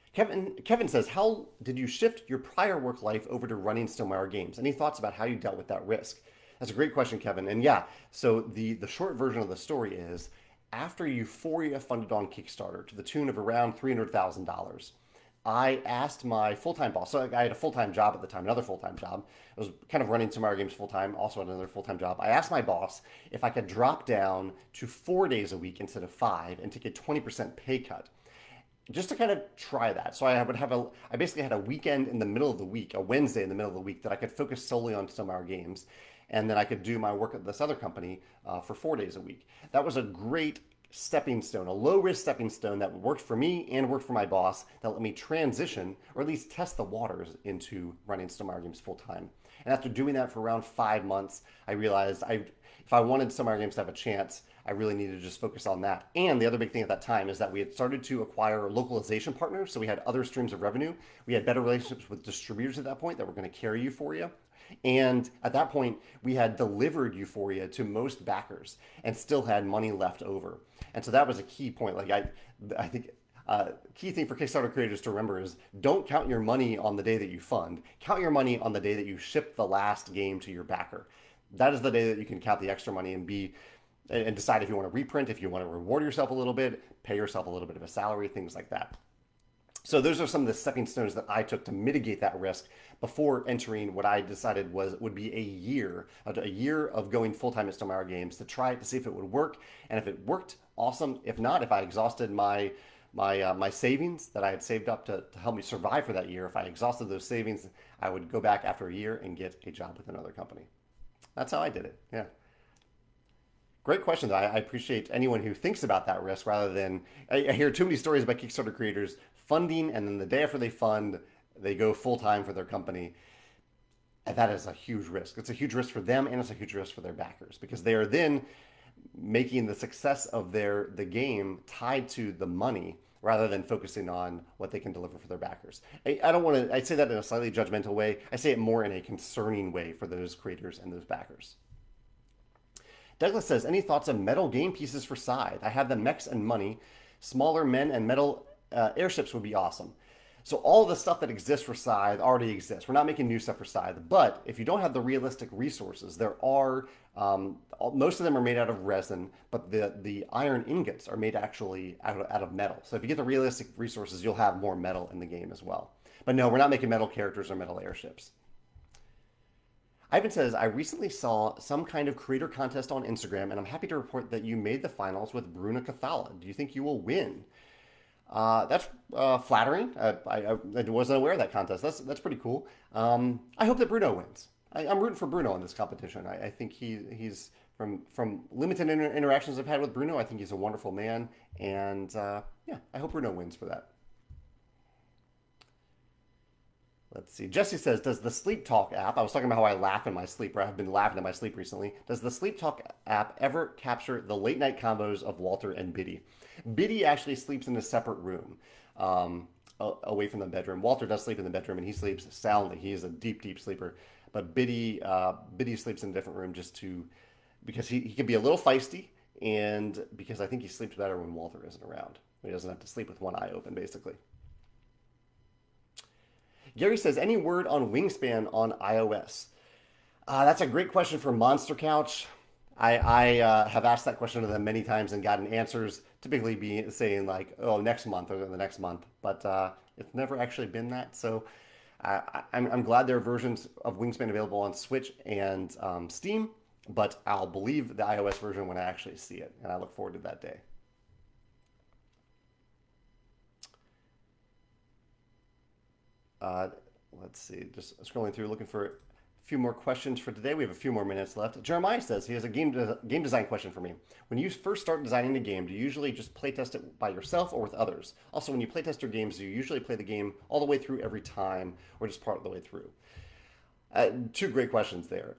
Kevin says, how did you shift your prior work life over to running Stonemaier Games? Any thoughts about how you dealt with that risk? That's a great question, Kevin. And yeah, so the short version of the story is after Euphoria funded on Kickstarter to the tune of around $300,000, I asked my full-time boss. So I had a full-time job at the time, another full-time job. I was kind of running Stonemaier Games full-time, also had another full-time job. I asked my boss if I could drop down to 4 days a week instead of five and take a 20% pay cut just to kind of try that. So I basically had a weekend in the middle of the week, a Wednesday in the middle of the week that I could focus solely on Stonemaier Games. And then I could do my work at this other company for 4 days a week. That was a great stepping stone, a low risk stepping stone that worked for me and worked for my boss that let me transition or at least test the waters into running Stonemaier Games full time. And after doing that for around 5 months, I realized if I wanted Stonemaier Games to have a chance, I really needed to just focus on that. And the other big thing at that time is that we had started to acquire localization partners. So we had other streams of revenue. We had better relationships with distributors at that point that were going to carry Euphoria. And at that point, we had delivered Euphoria to most backers and still had money left over. And so that was a key point. Like I think key thing for Kickstarter creators to remember is don't count your money on the day that you fund. Count your money on the day that you ship the last game to your backer. That is the day that you can count the extra money and decide if you want to reprint, if you want to reward yourself a little bit, pay yourself a little bit of a salary, things like that. So those are some of the stepping stones that I took to mitigate that risk before entering what I decided would be a year of going full-time at Stonemaier Games to try it to see if it would work. And if it worked, awesome. If not, if I exhausted my savings that I had saved up to help me survive for that year, if I exhausted those savings, I would go back after a year and get a job with another company. That's how I did it. Yeah. Great question. I appreciate anyone who thinks about that risk rather than I hear too many stories about Kickstarter creators funding and then the day after they fund, they go full time for their company. And that is a huge risk. It's a huge risk for them and it's a huge risk for their backers because they are then making the success of the game tied to the money rather than focusing on what they can deliver for their backers. I don't want to, I say that in a slightly judgmental way. I say it more in a concerning way for those creators and those backers. Douglas says, any thoughts on metal game pieces for Scythe? I have the mechs and money. Smaller men and metal airships would be awesome. So all the stuff that exists for Scythe already exists. We're not making new stuff for Scythe. But if you don't have the realistic resources, there are, most of them are made out of resin, but the iron ingots are made actually out of metal. So if you get the realistic resources, you'll have more metal in the game as well. But no, we're not making metal characters or metal airships. Ivan says, I recently saw some kind of creator contest on Instagram, and I'm happy to report that you made the finals with Bruna Cathala. Do you think you will win? That's flattering. I wasn't aware of that contest. That's pretty cool. I hope that Bruno wins. I'm rooting for Bruno in this competition. I think he's from limited interactions I've had with Bruno. I think he's a wonderful man, and yeah, I hope Bruno wins for that. Let's see. Jesse says, does the Sleep Talk app, I was talking about how I laugh in my sleep, or I've been laughing in my sleep recently. Does the Sleep Talk app ever capture the late night combos of Walter and Biddy? Biddy actually sleeps in a separate room away from the bedroom. Walter does sleep in the bedroom and he sleeps soundly. He is a deep, deep sleeper. But Biddy sleeps in a different room because he can be a little feisty and because I think he sleeps better when Walter isn't around. He doesn't have to sleep with one eye open, basically. Gary says, any word on Wingspan on iOS? That's a great question for Monster Couch. I have asked that question to them many times and gotten answers, typically saying like, oh, next month or the next month. But it's never actually been that. So I'm glad there are versions of Wingspan available on Switch and Steam, but I'll believe the iOS version when I actually see it. And I look forward to that day. Let's see, just scrolling through looking for a few more questions for today. We have a few more minutes left. Jeremiah says he has a game design question for me. When you first start designing a game, do you usually just playtest it by yourself or with others? Also, when you playtest your games, do you usually play the game all the way through every time or just part of the way through? Two great questions there.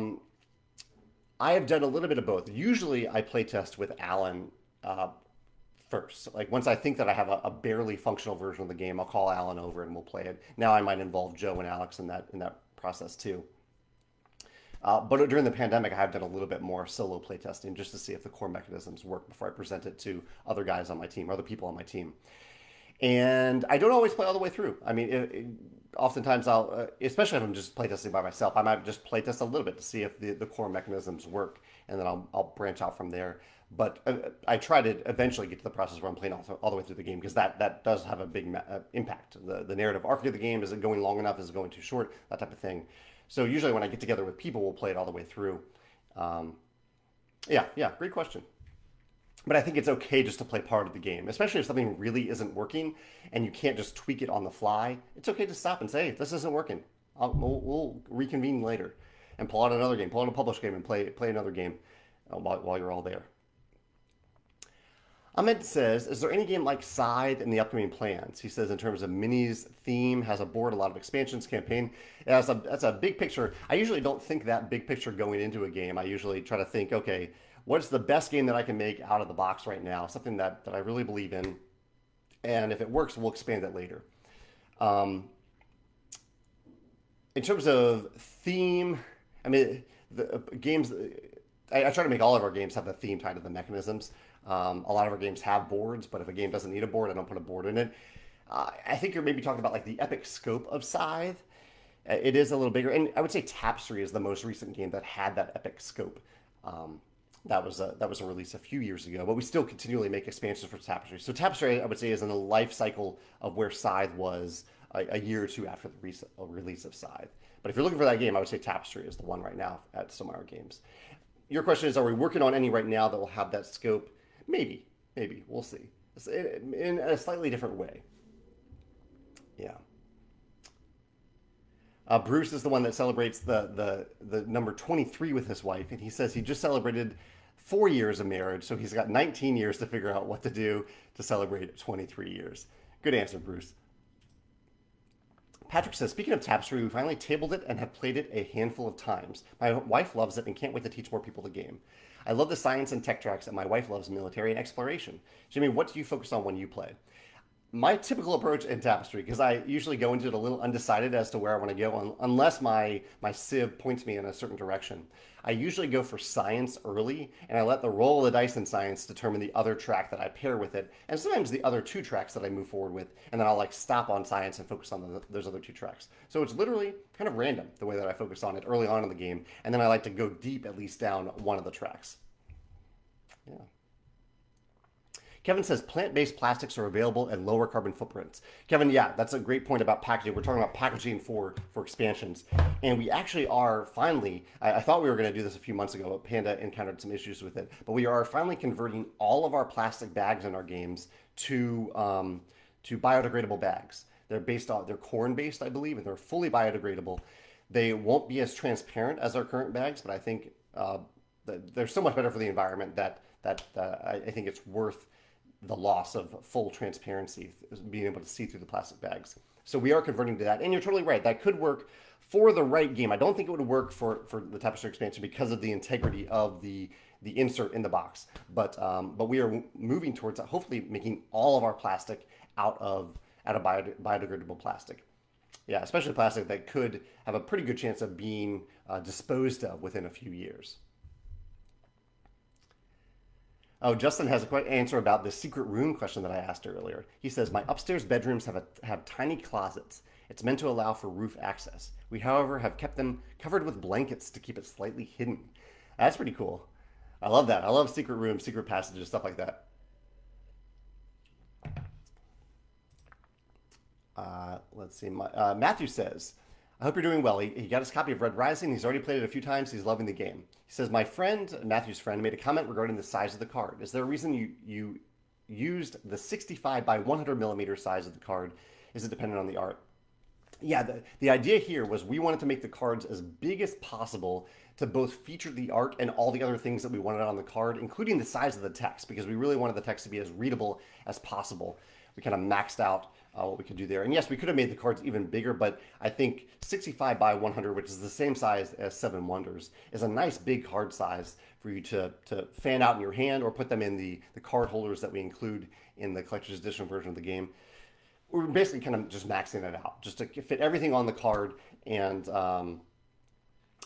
I have done a little bit of both. Usually I playtest with Alan first. Like once I think that I have a barely functional version of the game, I'll call Alan over and we'll play it. Now I might involve Joe and Alex in that process too. But during the pandemic, I have done a little bit more solo playtesting just to see if the core mechanisms work before I present it to other guys on my team, other people on my team. And I don't always play all the way through. I mean, oftentimes I'll, especially if I'm just playtesting by myself, I might just playtest a little bit to see if the core mechanisms work, and then I'll branch out from there. But I try to eventually get to the process where I'm playing all the way through the game, because that does have a big impact. The narrative arc of the game, is it going long enough? Is it going too short? That type of thing. So usually when I get together with people, we'll play it all the way through. Um, yeah, great question. But I think it's okay just to play part of the game, especially if something really isn't working and you can't just tweak it on the fly. It's okay to stop and say, hey, this isn't working. We'll reconvene later and pull out another game, pull out a published game and play another game while you're all there. Ahmed says, is there any game like Scythe in the upcoming plans? He says, in terms of minis, theme, has a board, a lot of expansions, campaign. Yeah, that's a big picture. I usually don't think that big picture going into a game. I usually try to think, okay, what's the best game that I can make out of the box right now? Something that I really believe in. And if it works, we'll expand it later. In terms of theme, I mean, the games, I try to make all of our games have a theme tied to the mechanisms. A lot of our games have boards, but if a game doesn't need a board, I don't put a board in it. I think you're maybe talking about like the epic scope of Scythe. It is a little bigger, and I would say Tapestry is the most recent game that had that epic scope. That was a release a few years ago, but we still continually make expansions for Tapestry. So Tapestry, I would say, is in the life cycle of where Scythe was a year or two after the release of Scythe. But if you're looking for that game, I would say Tapestry is the one right now at Stonemaier Games. Your question is, are we working on any right now that will have that scope? Maybe. We'll see. In a slightly different way. Yeah. Bruce is the one that celebrates the number 23 with his wife, and he says he just celebrated 4 years of marriage, so he's got 19 years to figure out what to do to celebrate 23 years. Good answer, Bruce. Patrick says, speaking of Tapestry, we finally tabled it and have played it a handful of times. My wife loves it and can't wait to teach more people the game. I love the science and tech tracks, and my wife loves military and exploration. Jimmy, what do you focus on when you play? My typical approach in Tapestry, because I usually go into it a little undecided as to where I want to go, unless my Civ points me in a certain direction. I usually go for science early, and I let the roll of the dice in science determine the other track that I pair with it, and sometimes the other two tracks that I move forward with, and then I'll like stop on science and focus on those other two tracks. So it's literally kind of random the way that I focus on it early on in the game, and then I like to go deep at least down one of the tracks. Yeah. Kevin says plant-based plastics are available at lower carbon footprints. Kevin, yeah, that's a great point about packaging. We're talking about packaging for expansions. And we actually are finally, I thought we were going to do this a few months ago, but Panda encountered some issues with it. But we are finally converting all of our plastic bags in our games to biodegradable bags. They're corn-based, I believe, and they're fully biodegradable. They won't be as transparent as our current bags, but I think they're so much better for the environment that I think it's worth the loss of full transparency, being able to see through the plastic bags. So we are converting to that. And you're totally right. That could work for the right game. I don't think it would work for the Tapestry expansion because of the integrity of the insert in the box. But we are moving towards hopefully making all of our plastic out of biodegradable plastic. Yeah, especially plastic that could have a pretty good chance of being disposed of within a few years. Oh, Justin has a quick answer about the secret room question that I asked earlier. He says, my upstairs bedrooms have tiny closets. It's meant to allow for roof access. We, however, have kept them covered with blankets to keep it slightly hidden. That's pretty cool. I love that. I love secret rooms, secret passages, stuff like that. Let's see. Matthew says, I hope you're doing well. He got his copy of Red Rising. He's already played it a few times. He's loving the game. He says, my friend, Matthew's friend, made a comment regarding the size of the card. Is there a reason you used the 65 by 100 millimeter size of the card? Is it dependent on the art? Yeah, the idea here was we wanted to make the cards as big as possible to both feature the art and all the other things that we wanted on the card, including the size of the text, because we really wanted the text to be as readable as possible. We kind of maxed out what we could do there. And yes, we could have made the cards even bigger, but I think 65 by 100, which is the same size as Seven Wonders, is a nice big card size for you to fan out in your hand or put them in the card holders that we include in the collector's edition version of the game. We're basically kind of just maxing it out, just to fit everything on the card and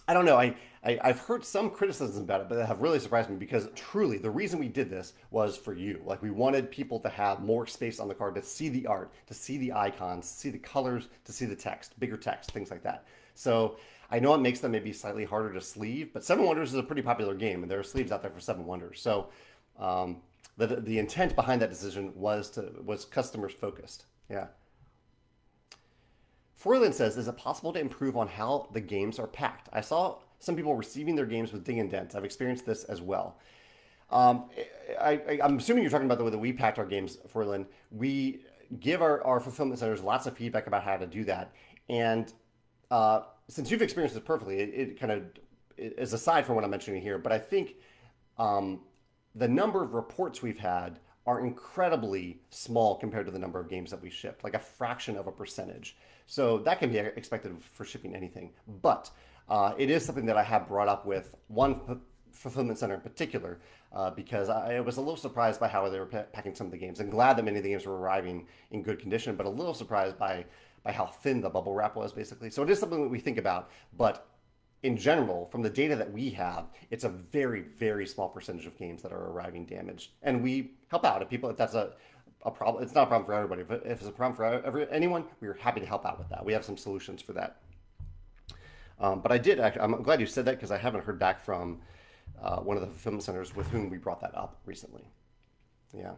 I don't know. I've heard some criticisms about it, but that have really surprised me because truly the reason we did this was for you. Like we wanted people to have more space on the card to see the art, to see the icons, to see the colors, to see the text, bigger text, things like that. So I know it makes them maybe slightly harder to sleeve, but Seven Wonders is a pretty popular game, and there are sleeves out there for Seven Wonders. So the intent behind that decision was customers focused. Yeah. Froyland says, is it possible to improve on how the games are packed? I saw some people receiving their games with ding and dents. I've experienced this as well. Um, I'm assuming you're talking about the way that we packed our games, Froyland. We give our fulfillment centers lots of feedback about how to do that. And since you've experienced it perfectly, it kind of is aside from what I'm mentioning here. But I think um, the number of reports we've had are incredibly small compared to the number of games that we shipped, like a fraction of a percentage. So that can be expected for shipping anything. But it is something that I have brought up with one fulfillment center in particular because I was a little surprised by how they were packing some of the games and glad that many of the games were arriving in good condition, but a little surprised by how thin the bubble wrap was basically. So it is something that we think about, but in general, from the data that we have, it's a very, very small percentage of games that are arriving damaged. And we help out if people, if that's a problem. It's not a problem for everybody. If it's a problem for anyone, we're happy to help out with that. We have some solutions for that. But I did actually, I'm glad you said that because I haven't heard back from one of the fulfillment centers with whom we brought that up recently. Yeah.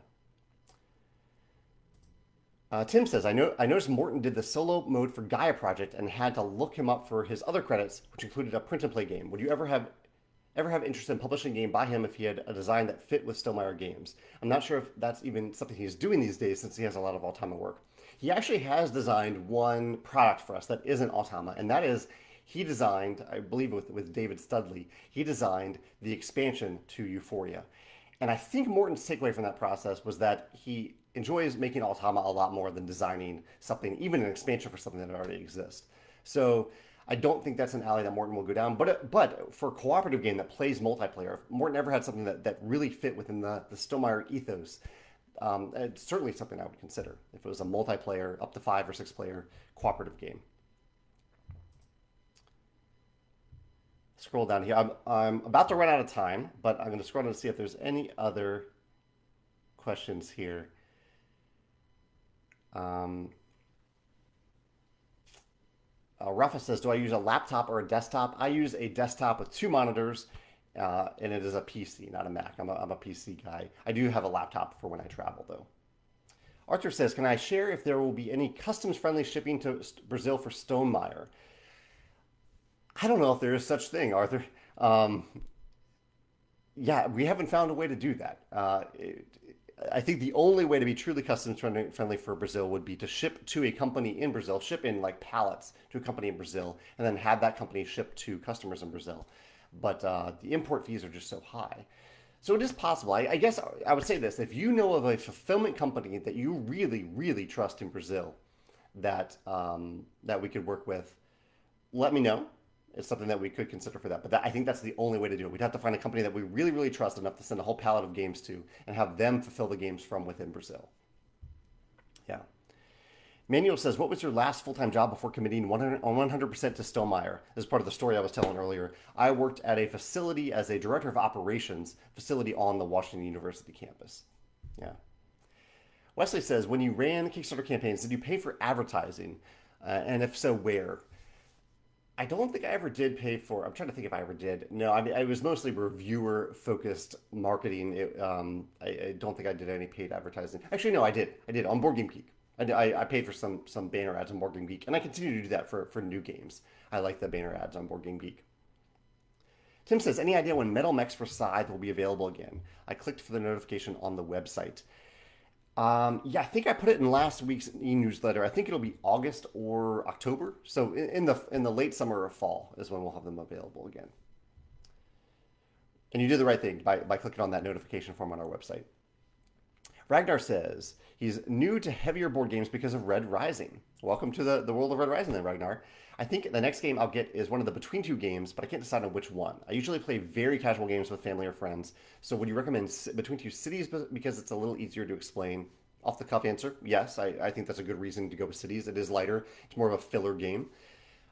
Tim says, I noticed Morton did the solo mode for Gaia Project and had to look him up for his other credits, which included a print and play game. Would you ever have interest in publishing a game by him if he had a design that fit with Stonemaier Games? I'm not sure if that's even something he's doing these days since he has a lot of Automa work. He actually has designed one product for us that isn't Automa, and that is he designed, I believe with David Studley, he designed the expansion to Euphoria. And I think Morton's takeaway from that process was that he enjoys making Automa a lot more than designing something, even an expansion for something that already exists. So I don't think that's an alley that Morton will go down. But for a cooperative game that plays multiplayer, if Morton ever had something that really fit within the Stonemaier ethos, it's certainly something I would consider if it was a multiplayer, up to 5 or 6 player cooperative game. Scroll down here. I'm about to run out of time, but I'm going to scroll down to see if there's any other questions here. Rafa says, do I use a laptop or a desktop? I use a desktop with 2 monitors, and it is a PC, not a Mac. I'm a PC guy. I do have a laptop for when I travel, though. Arthur says, can I share if there will be any customs-friendly shipping to Brazil for Stonemaier? I don't know if there is such thing, Arthur. Yeah, we haven't found a way to do that. I think the only way to be truly customs friendly for Brazil would be to ship to a company in Brazil, ship in like pallets to a company in Brazil, and then have that company ship to customers in Brazil. But the import fees are just so high. So it is possible. I guess I would say this. If you know of a fulfillment company that you really, really trust in Brazil that, that we could work with, let me know. It's something that we could consider for that. But I think that's the only way to do it. We'd have to find a company that we really, really trust enough to send a whole pallet of games to and have them fulfill the games from within Brazil. Yeah. Manuel says, what was your last full-time job before committing 100% to Stonemaier? This is part of the story I was telling earlier. I worked at a facility as a director of operations facility on the Washington University campus. Yeah. Wesley says, when you ran Kickstarter campaigns, did you pay for advertising? And if so, where? I don't think I ever did pay for. I'm trying to think if I ever did. No, I mean, I was mostly reviewer-focused marketing. I don't think I did any paid advertising. Actually, no, I did. I did on Board Game Geek. I paid for some banner ads on Board Game Geek, and I continue to do that for new games. I like the banner ads on Board Game Geek. Tim says, any idea when Metal Mechs for Scythe will be available again? I clicked for the notification on the website. Yeah, I think I put it in last week's e-newsletter. I think it'll be August or October. So in the late summer or fall is when we'll have them available again. And you did the right thing by clicking on that notification form on our website. Ragnar says he's new to heavier board games because of Red Rising. Welcome to the world of Red Rising then, Ragnar. I think the next game I'll get is one of the Between Two games, but I can't decide on which one. I usually play very casual games with family or friends. So would you recommend Between Two Cities because it's a little easier to explain? Off the cuff answer, yes. I think that's a good reason to go with Cities. It is lighter. It's more of a filler game.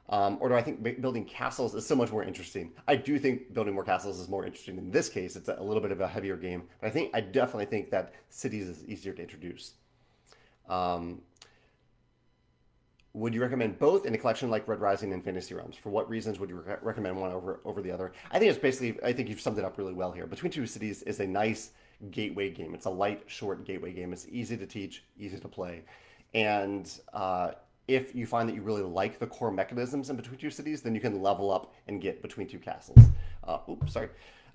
Or do I think building castles is so much more interesting? I do think building more castles is more interesting. In this case, it's a little bit of a heavier game, but I definitely think that cities is easier to introduce. Um, would you recommend both in a collection like Red Rising and Fantasy Realms? For what reasons would you recommend one over the other? I think it's basically, I think you've summed it up really well here. Between Two Cities is a nice gateway game. It's a light, short gateway game. It's easy to teach, easy to play, and if you find that you really like the core mechanisms in Between Two Cities, then you can level up and get Between Two Castles. Oops, sorry.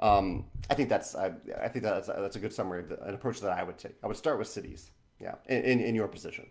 I think that's a good summary of an approach that I would take. I would start with cities. Yeah, in your position.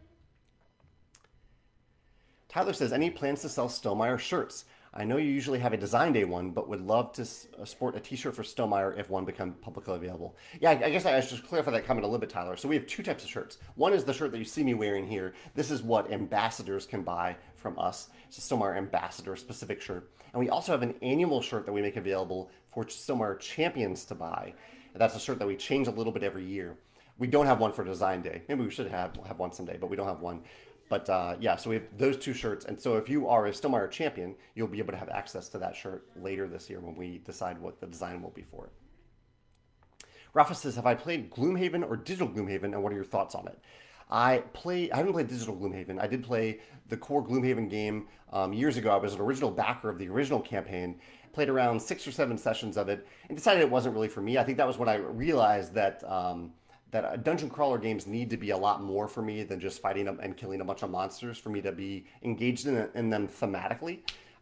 Tyler says, any plans to sell Stonemaier shirts? I know you usually have a design day one, but would love to sport a t-shirt for Stonemaier if one becomes publicly available. Yeah, I guess I should just clarify that comment a little bit, Tyler. So we have two types of shirts. One is the shirt that you see me wearing here. This is what ambassadors can buy from us. It's a Stonemaier ambassador specific shirt. And we also have an annual shirt that we make available for Stonemaier champions to buy. And that's a shirt that we change a little bit every year. We don't have one for design day. Maybe we should have one someday, but we don't have one. But yeah, so we have those two shirts. And so if you are a Stonemaier champion, you'll be able to have access to that shirt later this year when we decide what the design will be for it. Rafa says, have I played Gloomhaven or Digital Gloomhaven, and what are your thoughts on it? I haven't played Digital Gloomhaven. I did play the core Gloomhaven game years ago. I was an original backer of the original campaign, played around 6 or 7 sessions of it, and decided it wasn't really for me. I think that was when I realized that dungeon crawler games need to be a lot more for me than just fighting them and killing a bunch of monsters for me to be engaged in them thematically,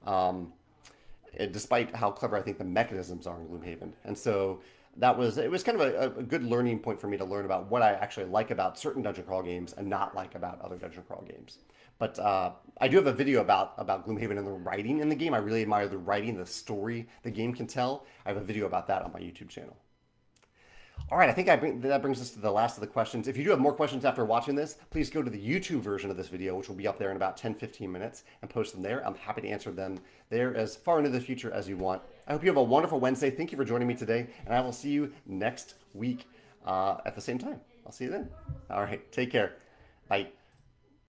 despite how clever I think the mechanisms are in Gloomhaven. And so it was kind of a good learning point for me to learn about what I actually like about certain dungeon crawl games and not like about other dungeon crawl games. But I do have a video about Gloomhaven and the writing in the game. I really admire the writing, the story the game can tell. I have a video about that on my YouTube channel. All right, I think that brings us to the last of the questions. If you do have more questions after watching this, please go to the YouTube version of this video, which will be up there in about 10-15 minutes, and post them there. I'm happy to answer them there as far into the future as you want. I hope you have a wonderful Wednesday. Thank you for joining me today, and I will see you next week at the same time. I'll see you then. All right, take care. Bye.